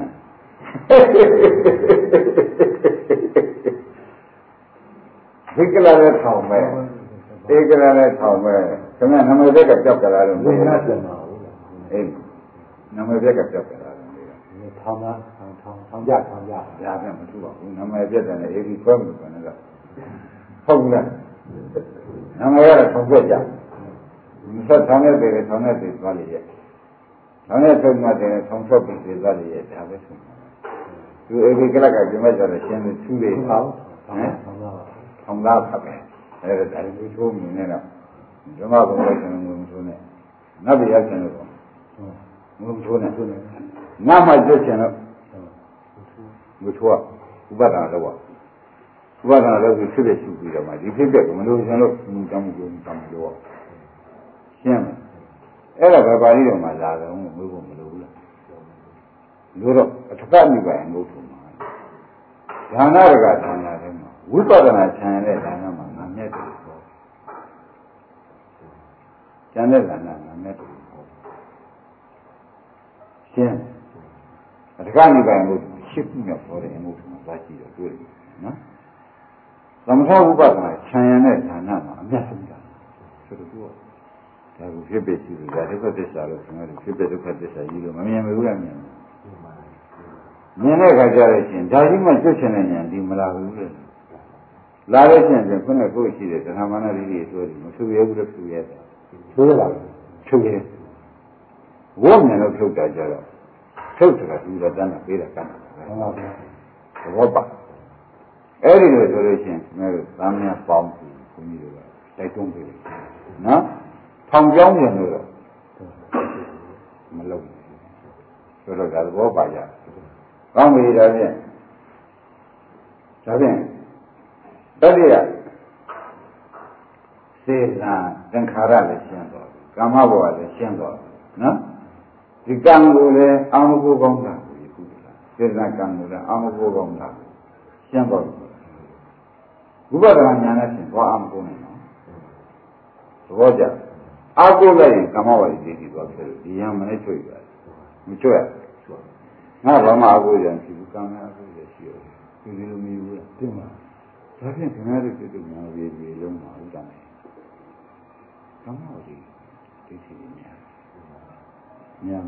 ဒီကလာနဲ့ထောင်ပဲဒီကလာနဲ့ထောင်ပဲခင်ဗျာနမဘက်ကကြောက်ကလာလို့ဘယ်နဲ့ပြန်မှာဟုတ်လားအေးနမဘက်ကကြောက်ကလာလို့ထောင်လားထောင်ကြဒါပြန်မထူပါဘူးနမဘက်တယ်အေးဒီခွဲမှုကလည်းဟုတ်လားနမရတော့ထောင်ပြကြဆက်ထောင်ရတဲ့ထောင်ရတဲ့သွားလေရဲ့ထောင်ရဆုံးမှတဲ့ထောင်ဆော့ပြီးသွားလေရဲ့ဒါပဲဆုံးသူအေဒီကလကပြမကြတယ်ရှင်းသူထူလေထောင်သားဖတ်ပဲအဲ့ဒါဒီထိုးမြင်နေတော့ဓမ္မဘုံလိုက်တယ်ငုံထိုးနေနတ်ပြည်ရောက်တယ်လို့ငုံထိုးနေနတ်မှကျွတ်ချင်တော့ငုံထိုးဥပဒနာတော့ဥပဒနာတော့သူဖြစ်ဖြစ်ရှိပြီးတော့မှဒီဖြစ်တဲ့ကမလို့ကျွန်တော်ငုံတောင်းလို့တောင်းလို့ရှင်းမယ်အဲ့ဒါပဲပါဠိတော်မှာလာတယ်ငုံဖို့မလိုဘူးလားလို့တော့အထက်ကမိပါရင်ငုံထုံမှာဒါနရကဌာနထဲမှာဝိပဿနာဉာဏ်နဲ့ဒါနမှာငါမြတ်တယ်ပေါ့ဉာဏ်နဲ့ဒါနငါမြတ်တယ်ပေါ့ရှင်းအထက်ကမိပါရင်ငုံရှစ်ခုနဲ့ပေါ်တယ်ငုံထုံမှာသွားကြည့်တော့တွေ့တယ်နော်သမထဝိပဿနာဉာဏ်နဲ့ဒါနမှာအမြတ်ဆုံးတာဆိုတော့ဒါကိုဖြစ်ဖြစ်ရှိလို့ဒါဒုက္ခသစ္စာလို့ဆိုရင်ဖြစ်ဖြစ်ဒုက္ခသစ္စာကြီးလို့မမြင်ဘူးလားမြင်တဲ့အခါကျတော့ရှင်ဒါကြီးမှကျွတ်ချင်တဲ့ဉာဏ်ဒီမလာဘူးလေလာတဲ့ဉာဏ်ကခုနကကိုယ်ရှိတဲ့သဏ္ဍာန်နာလေးတွေဆိုရင်မဖြူရဲဘူးလို့ဖြူရဲတယ်ဖြူရလားဖြူရဲဝတ်မြင်လို့ဖြုတ်တာကြတော့ဖြုတ်ဆိုတာဒီလိုတန်းတာပေးတာကန်းတာပဲဟုတ်ပါဘူးဘောပါအဲ့ဒီလိုဆိုလို့ရှိရင်ခင်ဗျားတို့သားများပေါင်းပြီးဘုန်းကြီးတို့ကတိုက်တွန်းပေးတယ်နော်ထောင်ကြောင်းပြန်လို့တော့မလုပ်ဘူးဆိုတော့ဒါသဘောပါကြကောင်းပြီဒါဖြင့်တတိယစေနာသင်္ခါရလည်းရှင်းသွားပြီကာမဘဝလည်းရှင်းသွားပြီနော်ဒီကံကိုလည်းအာမဂုကောင်းတာကိုယခုလားစေနာကံကိုလည်းအာမဂုကောင်းတာရှင်းသွားပြီဝိပဿနာဉာဏ်နဲ့ရှင်းသွားအာမဂုနေနော်သဘောကျအာကုလိုက်ရင်ကာမဝါဒီဒိဋ္ဌိသွားဖြစ်လို့ဒီရံမနဲ့ချွတ်ရတယ်မချွတ်ရငါဘာမှအာကုရံရှိဘူးကာမအာကုရရှိရတယ်ဒီလိုမျိုးလားတင်ပါဒါဖြင့်ခင်ဗျားတို့ပြုညာပြေလုံးမှာဥဒ္ဒနာကာမဝါဒီဒိဋ္ဌိများဟမ်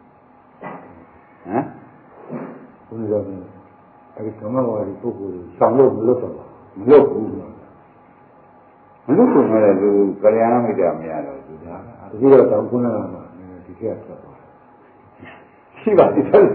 ဘုရားကအဲဒီကာမဝါဒီပုဂ္ဂိုလ်ကိုဆောင်လို့မလွတ်တော့မလွတ်ဘူးမလွတ်ဘူးမဲ့လူကလျာဏမိတ်တာမရတော့ဘူးဒါဒီတော့တောင်းခုနကမှဒီခေတ်ဆက်သွားရှိပါသေးတယ်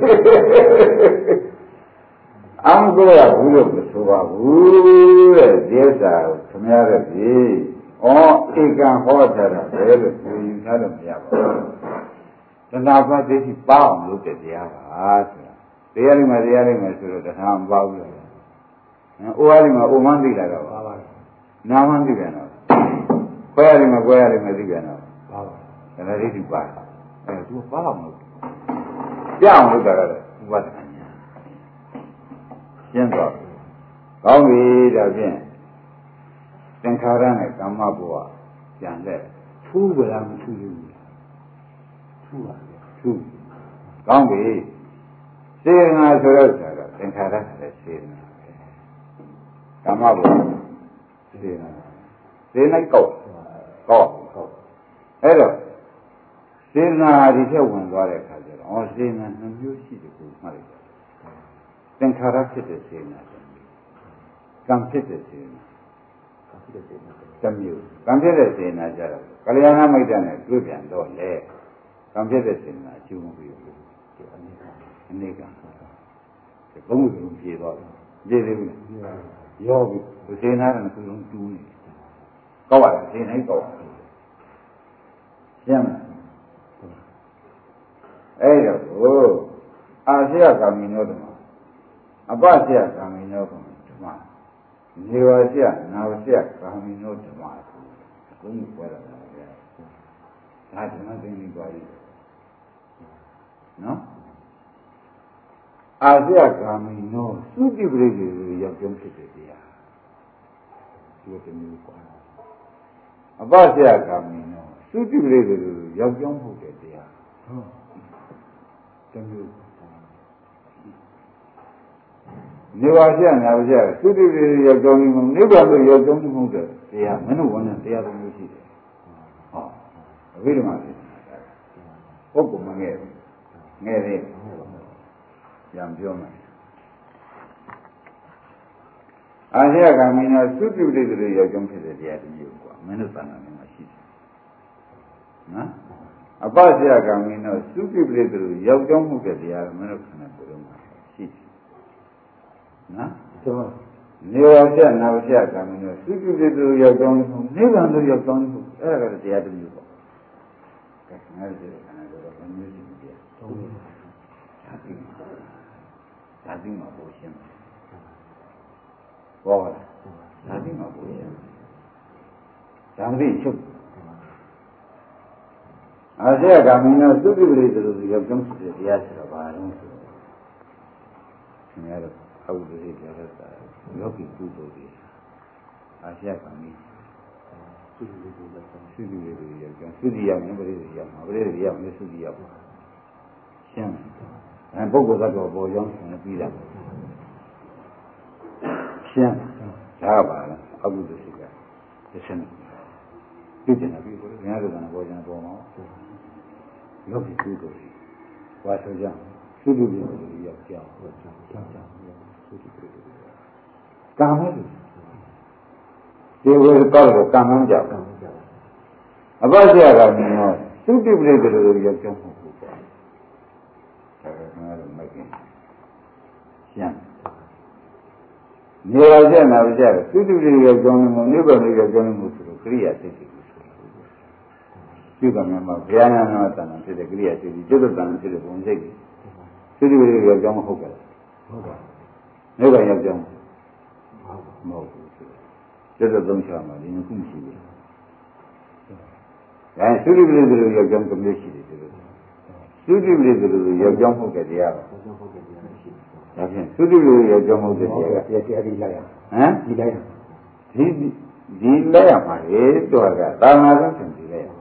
အမှန်ကိုရဘူးလို့မဆိုပါဘူးတဲ့ဒီဥစ္စာကိုခမရတဲ့ပြီဩဧကံဟောတာပဲလို့ပြောယူထားလို့မရပါဘူးတဏှာပါဒိဋ္ဌိပါအောင်လုပ်တဲ့တရားပါဆိုတာတရားလေးမှာဆိုတော့တဏှာမပါဘူးလေအိုးအားလေးမှာအိုမှန်းသိလာတော့ပါပါနာမှန်းသိပြန်တော့ခွဲရလိမ့်မယ်သိပြန်တော့ပါပါတဏှာဒိဋ္ဌိပါသူပါအောင်လို့ကြောက်လို့တာကတော့ဥပဒနာညာရှင်းတော့ကောင်းပြီဒါဖြင့်သင်္ခါရနဲ့ကာမဘဝပြန်တဲ့ထူးကြလားမထူးဘူးထူးပါထူးကောင်းပြီစေနာဆိုတော့သင်္ခါရနဲ့စေနာပဲကာမဘဝစေနာကောက်အဲ့တော့စေနာဒီထက်ဝင်သွားတဲ့အခါကျတော့စေနာနှမျိုးရှိတယ်ကိုမှတ်လိုက်ပါသင်္ခါရဖြစ်တဲ့စေနာကံဖြစ်တဲ့စေနာတမျိုးကံဖြစ်တဲ့စေနာကြတော့ကလျာဏမိတ်တနဲ့တွေ့ပြန်တော့လေကံဖြစ်တဲ့စေနာအကျိုးမပေးဘူးအနေကဘုံဘုံပြေသွားတယ်ပြေသေးဘူးရောပြီစေနာကလည်းသူလုံးတူးနေကောက်ရတယ်စေနာကြီးကောက်ရတယ်ရှင်းမလားအဲ့တော့အာရှိယကာမီနောတမအပ္ပယကာမိနောဓမ္မနေဝယနာဝယကာမိနောဓမ္မအကုန်ကိုပြောတာပါဗျာဒါဓမ္မသိနေပါလိမ့်နော်အာဇယကာမိနောသုတိပရိသေရောက်ကျုံးဖြစ်တဲ့တရားဒီလိုမျိုးကွာအပ္ပယကာမိနောသုတိပရိသေရောက်ကျုံးဖို့တဲ့တရားဟုတ်တမျိုးနေဝယနာဝယသုတိပရိသေရောက်ကျုံးမှုနိဗ္ဗာန်ကိုရောက်ကျုံးမှုတဲ့တရားမနုဝဏ္ဏတရားတစ်မျိုးရှိတယ်ဟောအဘိဓမ္မာဖြစ်တာပုဂ္ဂိုလ်မငဲ့ငဲ့သေးပြန်ပြောမယ်အာဇယကာမိနောသုတိပရိသေရောက်ကျုံးဖြစ်တဲ့တရားတစ်မျိုးကွာမနုဿာနာမှာရှိတယ်နော်အပ္ပယကာမိနောသုတိပရိသေရောက်ကျုံးမှုတဲ့တရားမနုခန္ဓာကိုယ်မှာရှိတယ်နော်ဆိုနေဝယနာဝယကာမိနောသုတိပရိသေရောက်ကျုံးမှုနိဗ္ဗာန်သို့ရောက်ကျုံးမှုအဲ့ဒါကတရားတစ်မျိုးပေါ့ကဲငါတို့ဒီခန္ဓာကိုယ်တော့ဘယ်မျိုးရှိလဲဟုတ်ပြီဒါသိမှာပို့ရှင်းတယ်ဟောလားဒါသိမှာပို့ရှင်းဒါမသိချုပ်အာဇယကာမိနောသုတိပရိသေတို့ရောက်ကျုံးဖြစ်တဲ့တရားဆိုတော့ဘာလို့ဆိုတော့ခင်ဗျားတို့အဝိဇ္ဇေပြောတတ်တာယောဂီကုသိုလ်တွေအာဇယကာမိသုတိပရိသေတို့ရောက်ကျုံးသုတိရောက်ရင်ပရိသေရောက်မှာပရိသေရောက်ရင်သုတိရောက်မှာရှင်းတယ်ပုဂ္ဂိုလ်သတ္တဝါပေါ်ရောက်နေပြီးတာရှင်းဒါပါလားအကုသိုလ်စိတ်ကတစ်ဆင့်ပြည့်ကျင်တာပြီးလို့ဘုရားကပေါ်ကြံပေါ်မှာယောဂီကုသိုလ်တွေဝါဆိုကြသုတိပရိသေရောက်ကြောင်းသုတိပရိသေကာမတုဒီဝေကောက်တော့ကာမကြောက်အပ္ပယကမြင်တော့သုတိပရိသေရောက်ကြောင်းဟုတ်ဘူးပေါ့ဒါကငါတို့မကင်ရှင်းနေရာကျနာဝကျသုတိပရိရောက်ကြောင်းမှုနိဗ္ဗာန်ရောက်ကြောင်းမှုဆိုတော့ကရိယာစိတ်တွေပြုကံမှာဘုရားနာနာတဏ္ဍဖြစ်တဲ့ကရိယာစိတ်တွေကျွတ်တဏ္ဍဖြစ်တဲ့ဘုံစိတ်တွေသုတိပရိရောက်ကြောင်းမဟုတ်ကြဘူးဟုတ်ပါနိဗ္ဗာန်ရောက်ကြောင်းမဟုတ်ဘူးကျွတ်သုံးချမှာဒီနှစ်ခုရှိတယ်ဒါသုတိပရိရောက်ကြောင်းတစ်မျိုးရှိတယ်သုတိပရိရောက်ကြောင်းဟုတ်တဲ့တရားပါဟုတ်တဲ့တရားရှိတယ်ဒါဖြင့်သုတိပရိရောက်ကြောင်းဟုတ်တဲ့တရားကတရားဒီလိုက်ရဟမ်ဒီလိုက်ရဒီလိုက်ရမှာလေတော့ကသာမန်ဆုံးသင်လိုက်ရ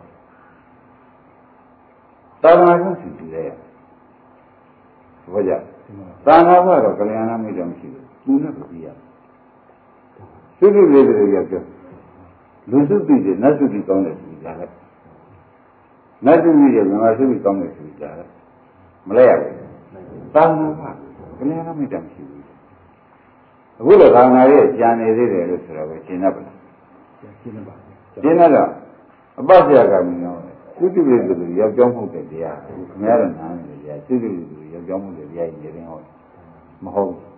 သာမန်ဆုံးသင်လိုက်ရဘောကြသာမန်ကတော့ကလျာဏမိတ်တော့မရှိဘူးသူနဲ့ပြည့်ရသုတိပရိရောက်ကြောင်းလူစုတိတွေနတ်စုတိကောင်းတယ်ဆိုကြတယ်နတ်စုတိတွေငါစုတိကောင်းတယ်ဆိုကြတယ်မလဲရဘူးသာမန်ကကလျာဏမိတ်တော့မရှိဘူးအခုတော့ခန္ဓာရဲ့ကြံနေသေးတယ်လို့ဆိုတော့ရှင်းတတ်ပါလားရှင်းတတ်ပါရှင်းတတ်တော့အပ္ပယကမြင်တော့သုတိပရိသေရောက်ကြောင်းဟုတ်တဲ့တရားခင်ဗျားတို့နားနေကြသုတိပရိသေရောက်ကြောင်းဟုတ်တဲ့တရားကြီးနေတယ်ဟုတ်မဟုတ်ဘူး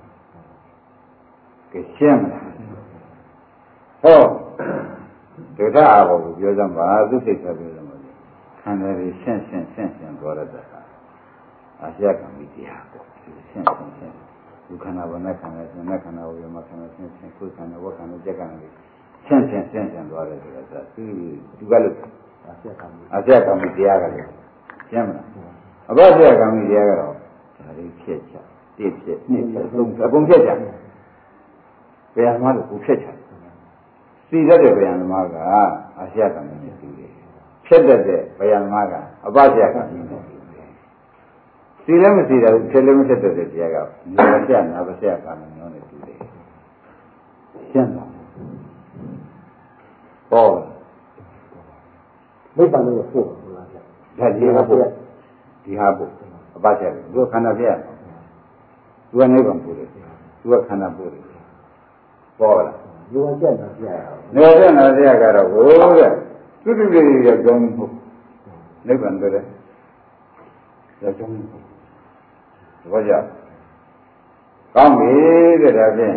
ကဲရှင်းမလားဟောဒုက္ခအဘောကိုပြောစမ်းပါသူစိတ်ကပြောစမ်းပါခန္ဓာတွေရှင်းသွားရတာအာရှကံမိတရားပေါ့ရှင်းဒုက္ခနာဝနခန္ဓာရှင်နခန္ဓာဝေမခန္ဓာရှင်းခုခန္ဓာဝခန္ဓာကြက်ကံတွေရှင်းသွားတယ်ဆိုတာသူကလို့အာရှကံမိတရားကလည်းရှင်းမလားအဘရှကံမိတရားကတော့ဒါလေးဖြစ်ချတစ်ဖြစ်နှစ်ဖြစ်သုံးအကုန်ဖြစ်ချဘယ်မှာလို့ကိုဖြစ်ချစီတတ်တဲ့ဗျာသမားကအာရှကံမိနဲ့တူတယ်ဖြစ်တတ်တဲ့ဗျာသမားကအဘရှကံမိနဲ့စီလည်းမစီတာဘူးဖြစ်လည်းမဖြစ်တဲ့တရားကနာဝရှနာဝရှကာမညောနဲ့တူတယ်ရှင်းတော့ဟောမိဘလို့ပို့လားဒါဒီဟာပို့အပ္ပရှသူခန္ဓာပြရသူကနိဗ္ဗာန်ပို့တယ်သူကခန္ဓာပို့တယ်ဟောလားဒီဝကျက်နာပြရအောင်နေဝကျက်နာပြရကတော့ဟိုတဲ့သုတိပရိရောက်ကြောင်းမှုနိဗ္ဗာန်ဆိုတဲ့ရောက်ကြောင်းမှုဘောကြကောင်းပြီတဲ့ဒါဖြင့်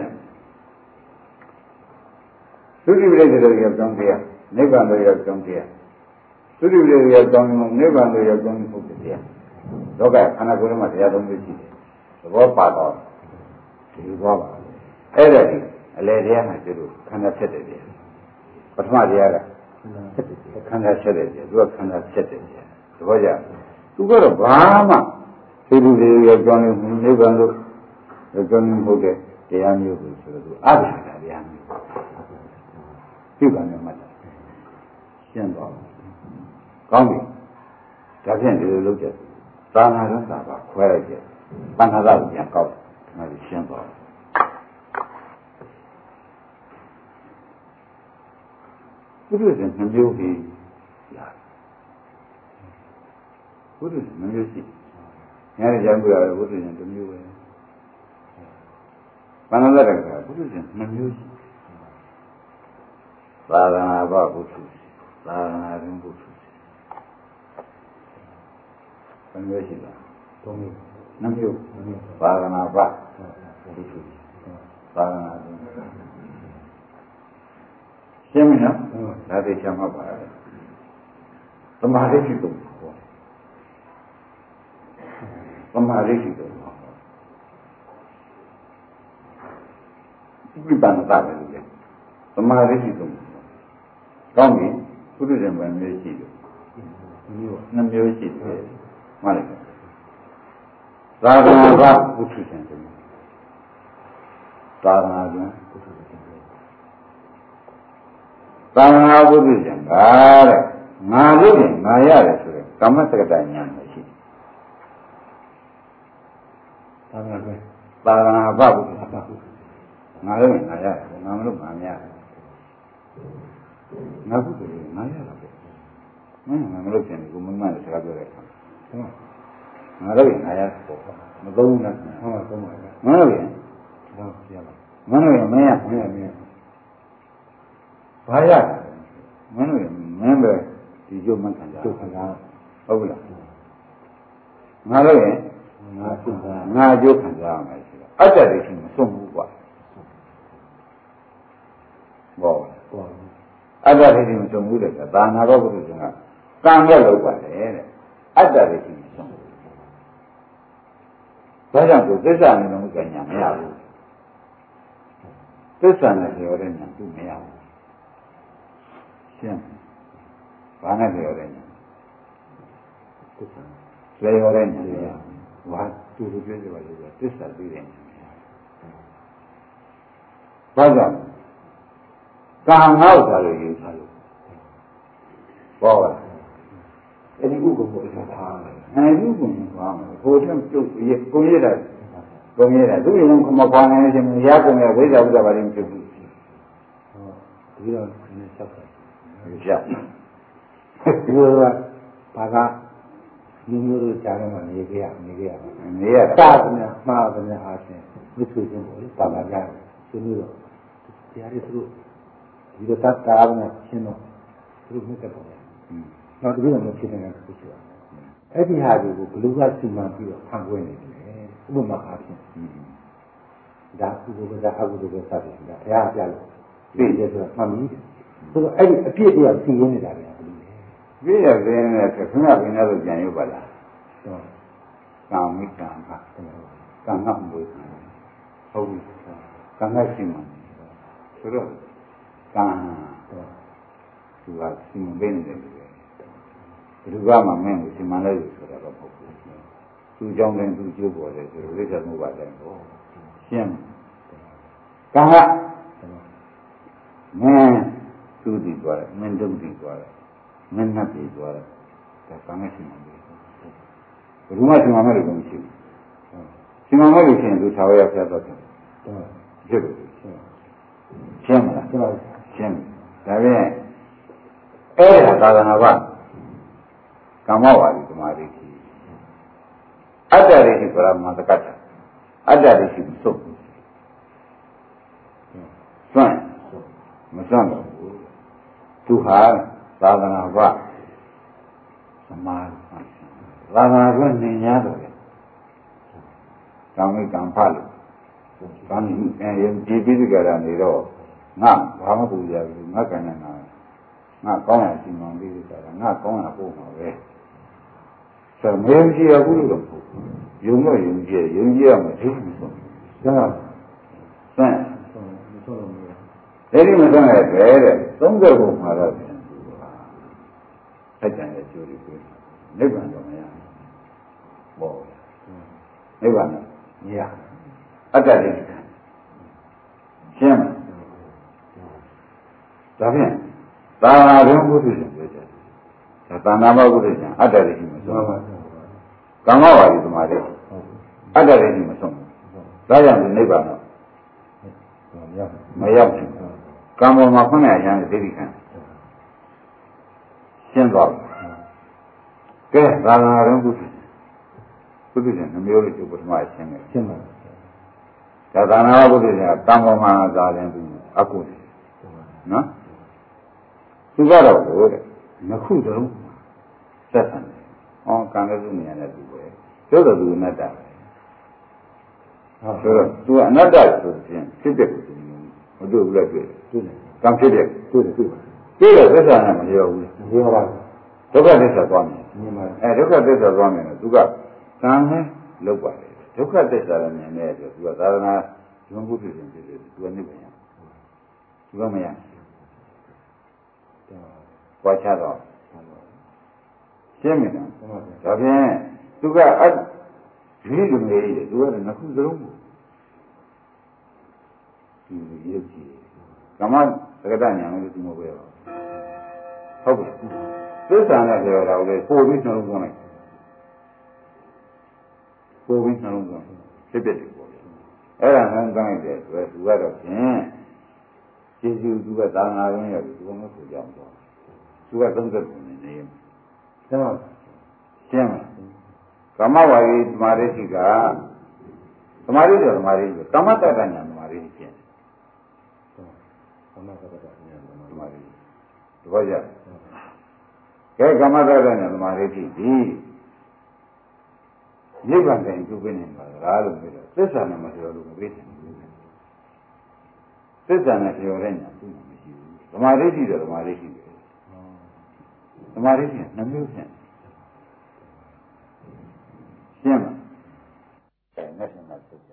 သုတိပရိသေတို့ရောက်ကြောင်းတရားနိဗ္ဗာန်တို့ရောက်ကြောင်းတရားသုတိပရိသေရောက်ကြောင်းမှုနိဗ္ဗာန်တို့ရောက်ကြောင်းမှုဖြစ်တရားလောကခန္ဓာကိုယ်မှာတရားသုံးမျိုးရှိတယ်သဘောပါတော့သွားပါအဲ့ဒါဒီအလေတရားမှာကျတော့ခန္ဓာဖြစ်တယ်ဗျပထမတရားကခန္ဓာဖြစ်တယ်ဗျသူကခန္ဓာဖြစ်တယ်ဗျသဘောကျသူကတော့ဘာမှသိလူတွေရောကြောင်းနေနိဗ္ဗာန်လို့ကြောင်းနေဟုတ်တဲ့တရားမျိုးကိုဆိုတော့သူအဘိဓမ္မာတရားမျိုးပြုကံနဲ့မှတ်တယ်ရှင်းသွားကောင်းပြီဒါဖြင့်ဒီလိုလုပ်တဲ့သာနာရသာပါခွဲလိုက်တယ်သံဃာသကိုပြန်ကောက်တယ်ဒါကိုရှင်းသွားဘုရားရှင်နှမျိုးပြီးလာဘုရားရှင်နှမျိုးရှိငါလည်းကြောင်းပြရတယ်ဘုရားရှင်တစ်မျိုးပဲသံဃာသကဘုရားရှင်နှမျိုးရှိသာသနာ့ဘဘုရားသာသနာ့ဘုရားဘယ်လိုရှိလဲသုံးမျိုးနှမျိုးသာသနာ့ဘဘုရားသာသနာ့ရှင်းမလားဒါသိချင်မှပါတယ်သမာဓိရှိတော့သမာဓိရှိတော့ဝိပဿနာပဲလို့ပြောသမာဓိရှိတော့ကောင်းပြီဘုရားရှင်ဗန်မျိုးရှိတယ်နှစ်မျိုးရှိတယ်မှန်တယ်သာသနာ့ဘဘုရားရှင်သာသနာ့ဘုရားသာသနာ့ဘုရားရှင်ကတဲ့ငါလို့ရင်ငါရတယ်ဆိုရင်ကမ္မစကတဉာဏ်မရှိသာသနာ့ဘသာသနာ့ဘဘုရားငါလို့ရင်ငါရတယ်ငါမလို့ငါမရတယ်ငါဘုရားငါရတာပေါ့မင်းငါမလို့ရှင်ကိုမမနဲ့စကားပြောတဲ့အခါငါလို့ရင်ငါရပေါ့မသုံးနဲ့ဟုတ်သုံးပါလားမလို့ရင်ဟုတ်ပြပါမလို့ရင်မင်းရဘာရမင်းတို့မင်းပဲဒီကျုပ်မှခံကြကျုပ်ခံကြဟုတ်ဘူးလားငါလို့ရင်ငါကျုပ်ခံကြရမယ်ဆိုတော့အတ္တတွေရှိမဆုံးဘူးကွာဘောအတ္တတွေရှိမဆုံးဘူးတဲ့သာနာတော်ဘုရားရှင်ကကံပဲလုပ်ပါတယ်တဲ့အတ္တတွေရှိမဆုံးဘူးဒါကြောင့်သူသစ္စာနဲ့လုံးကညာမရဘူးသစ္စာနဲ့ပြောတဲ့ညာသူမရဘူးရှင်းဘာနဲ့ပြောတဲ့ညာသစ္စာလေရောတဲ့ညာဘာသူတို့ပြောကြပါလို့သစ္စာသိတဲ့ညာဘာကြောင့်ကံငေါ့တာလို့ယူထားလို့ဘောပါအဲ့ဒီဥပ္ပဘုရားထားတယ်အဲဒီဥပ္ပဘုရားမှာဘုရားကျုပ်ရကိုရတာကိုရတာသူရင်ကမကွာနိုင်ခြင်းမရကုန်ရဲ့ဝိဇ္ဇာဥဒ္ဒဘာတွေဖြစ်ဘူးဟုတ်ဒီတော့နည်းဆက်တယ်ရဒီလိုကဘာကမျိုးတို့ကြားထဲမှာနေကြရတာသာသနာမှားတယ်အားဖြင့်ဝိသုခြင်းပေါ့လေပါလာကြတယ်ဒီလိုတော့တရားတွေသူတို့ဒီတော့တားမယ်ရှင်းတော့သူတို့မြတ်တယ်ပေါ့နောက်တပြည့်တော့ဖြစ်နေတာဖြစ်ချင်အဲ့ဒီဟာတွေကိုဘလူကစီမံပြီးတော့ဖန်ခွင့်နေတယ်ဥပမာအားဖြင့်ဒါကုသိုလ်ကအကုသိုလ်ကစတယ်ဒါဘုရားပြလို့သိတယ်ဆိုတော့မှန်ပြီဆိုတော့အဲ့ဒီအပြည့်တရားသိရနေတာလေပြည့်ရပြင်းနေတဲ့ခဏခဏလို့ကြံရုပ်ပါလားကံမိကံကကံငတ်မွေးဟုတ်ပြီကံငတ်ရှိမှဆိုတော့ကံသူကစီမံပေးနေတယ်ဘယ်သူကမှမင်းကိုစီမံလိုက်လို့ဆိုတာတော့မဟုတ်ဘူးသူကြောင့်လည်းသူကျိုးပေါ်တယ်ဆိုတော့လိစ္ဆာမှုပါတယ်ပေါ့ရှင်းကံကမင်းသူတည်သွားတယ်မင်းတို့တည်သွားတယ်မင်းနဲ့တည်သွားတယ်ဒါကံနဲ့စီမံပေးဘယ်သူမှစီမံမဲ့လို့မရှိဘူးစီမံမဲ့လို့ရှိရင်သူသာဝရဖျက်တော့တယ်ဖြစ်လို့ရှင်းမလားရှင်းဒါဖြင့်အဲ့ဒါသာသနာ့ဘကမ္မဝါဒီသမာဓိရှိအတ္တရိရှိပရမတ္တကတ္တအတ္တရိရှိမစုပ်ဘူးစွန့်မစွန့်တော့ဘူးသူဟာသာသနာ့ဘသမာဓိသာသနာ့ဘနေညာတော့တယ်ကောင်းပြီကံဖလို့ကောင်းပြီဒီပိဋကရာနေတော့ငါဘာမှပူရဘူးငါကံနဲ့ငါကောင်းရစီမံပြီးဆိုတာငါကောင်းရပို့မှာပဲဆိုမယုံကြည်ရဘူးလို့ယုံတော့ယုံကြည်ရမယ်သိမှာဆိုဒါဒီမဆုံးရဲ့တဲ့30ဘုံမှာတော့ပြန်သူပါစัจ jant ရဲ့ကျိုးတွေပြောနိဗ္ဗာန်တော့မရဘူးပေါ့နိဗ္ဗာန်တော့မရအတ္တတိရှင်းမဒါဖြင့်သာနာတွင်ဘုသူရှင်ပြောကြတယ်ဒါသာနာမဘုသူရှင်အတ္တတိမဆုံးပါဘူးကမ္မဝါဒီသမာဓိအတ္တတိမဆုံးဘူးဒါကြောင့်နိဗ္ဗာန်တော့မရောက်ဘူးကံပေါ်မှာခုနကရံဒိဋ္ဌိခံရှင်းသွားပြီကဲသာနာတွင်ဘုသူရှင်နှမျိုးလေးကျုပ်ပထမရှင်းတယ်ရှင်းပါဒါသာနာဘုသူရှင်ကကံပေါ်မှာသာရင်သူအကုသိုလ်နော်သူကတော့ဘို့တဲ့နှစ်ခုသလုံးသက်ဆံတယ်။ဟောကံလည်းသူ့နေရာနဲ့သူပဲ။သို့တော်သူအနတ္တပဲ။ဆိုတော့သူကအနတ္တဆိုရင်ဖြစ်တဲ့ကိုမတွေ့ဘူးလားတွေ့တယ်။တွေ့တယ်။ကံဖြစ်တဲ့တွေ့တယ်တွေ့တယ်။တွေ့တယ်သစ္စာနဲ့မလျော်ဘူး။မလျော်ပါဘူး။ဒုက္ခသစ္စာသွားမယ်။မြင်ပါဒုက္ခသစ္စာသွားမယ်သူကကံနဲ့လောက်ပါတယ်။ဒုက္ခသစ္စာလည်းမြင်တဲ့အတွက်သူကသာသနာ့ဘုံဘုသူရှင်ဖြစ်တယ်သူကနိဗ္ဗာန်ရ။သူကမရ။ပွားချတော့ရှင်းပြီနော်ဒါဖြင့်သူကအဒီလိုမျိုးကြီးသူကနှစ်ခုစလုံးကိုဒီရုပ်ကြီးကမ္မသက္ကတညာလို့ဒီမဟုတ်ပဲဟုတ်ပြီသစ္စာနဲ့ပြောတာလေပို့ပြီးနှလုံးသွင်းလိုက်ပို့ပြီးနှလုံးသွင်းဖြစ်ဖြစ်တယ်ပေါ့အဲ့ဒါနှလုံးသွင်းလိုက်တဲ့အတွက်သူကတော့ဖြင့်ကျေစုသူကသာနာရင်းရသူကမဆိုကြအောင်တော့သူက30ခုနေနေရှင်းပါရှင်းပါကမ္မဝါရီသမာဓိရှိကသမာဓိတော့သမာဓိပဲကမ္မတ္တဉာဏ်သမာဓိရှင်းကမ္မတ္တဉာဏ်သမာဓိတပည့်ကြကဲကမ္မတ္တဉာဏ်သမာဓိရှိပြီနိဗ္ဗာန်တိုင်ကျုပ်ပြနေပါလားလို့ပြောတော့သစ္စာနဲ့မပြောလို့မပြည့်စုံဘူးသစ္စာနဲ့ပြောတဲ့ညာသူ့မှာမရှိဘူးသမာဓိရှိတယ်သမာဓိရှိတယ်သမာဓိရှိနှမျိုးဖြင့်ရှင်းမလားအဲနဲ့ဆက်မှာ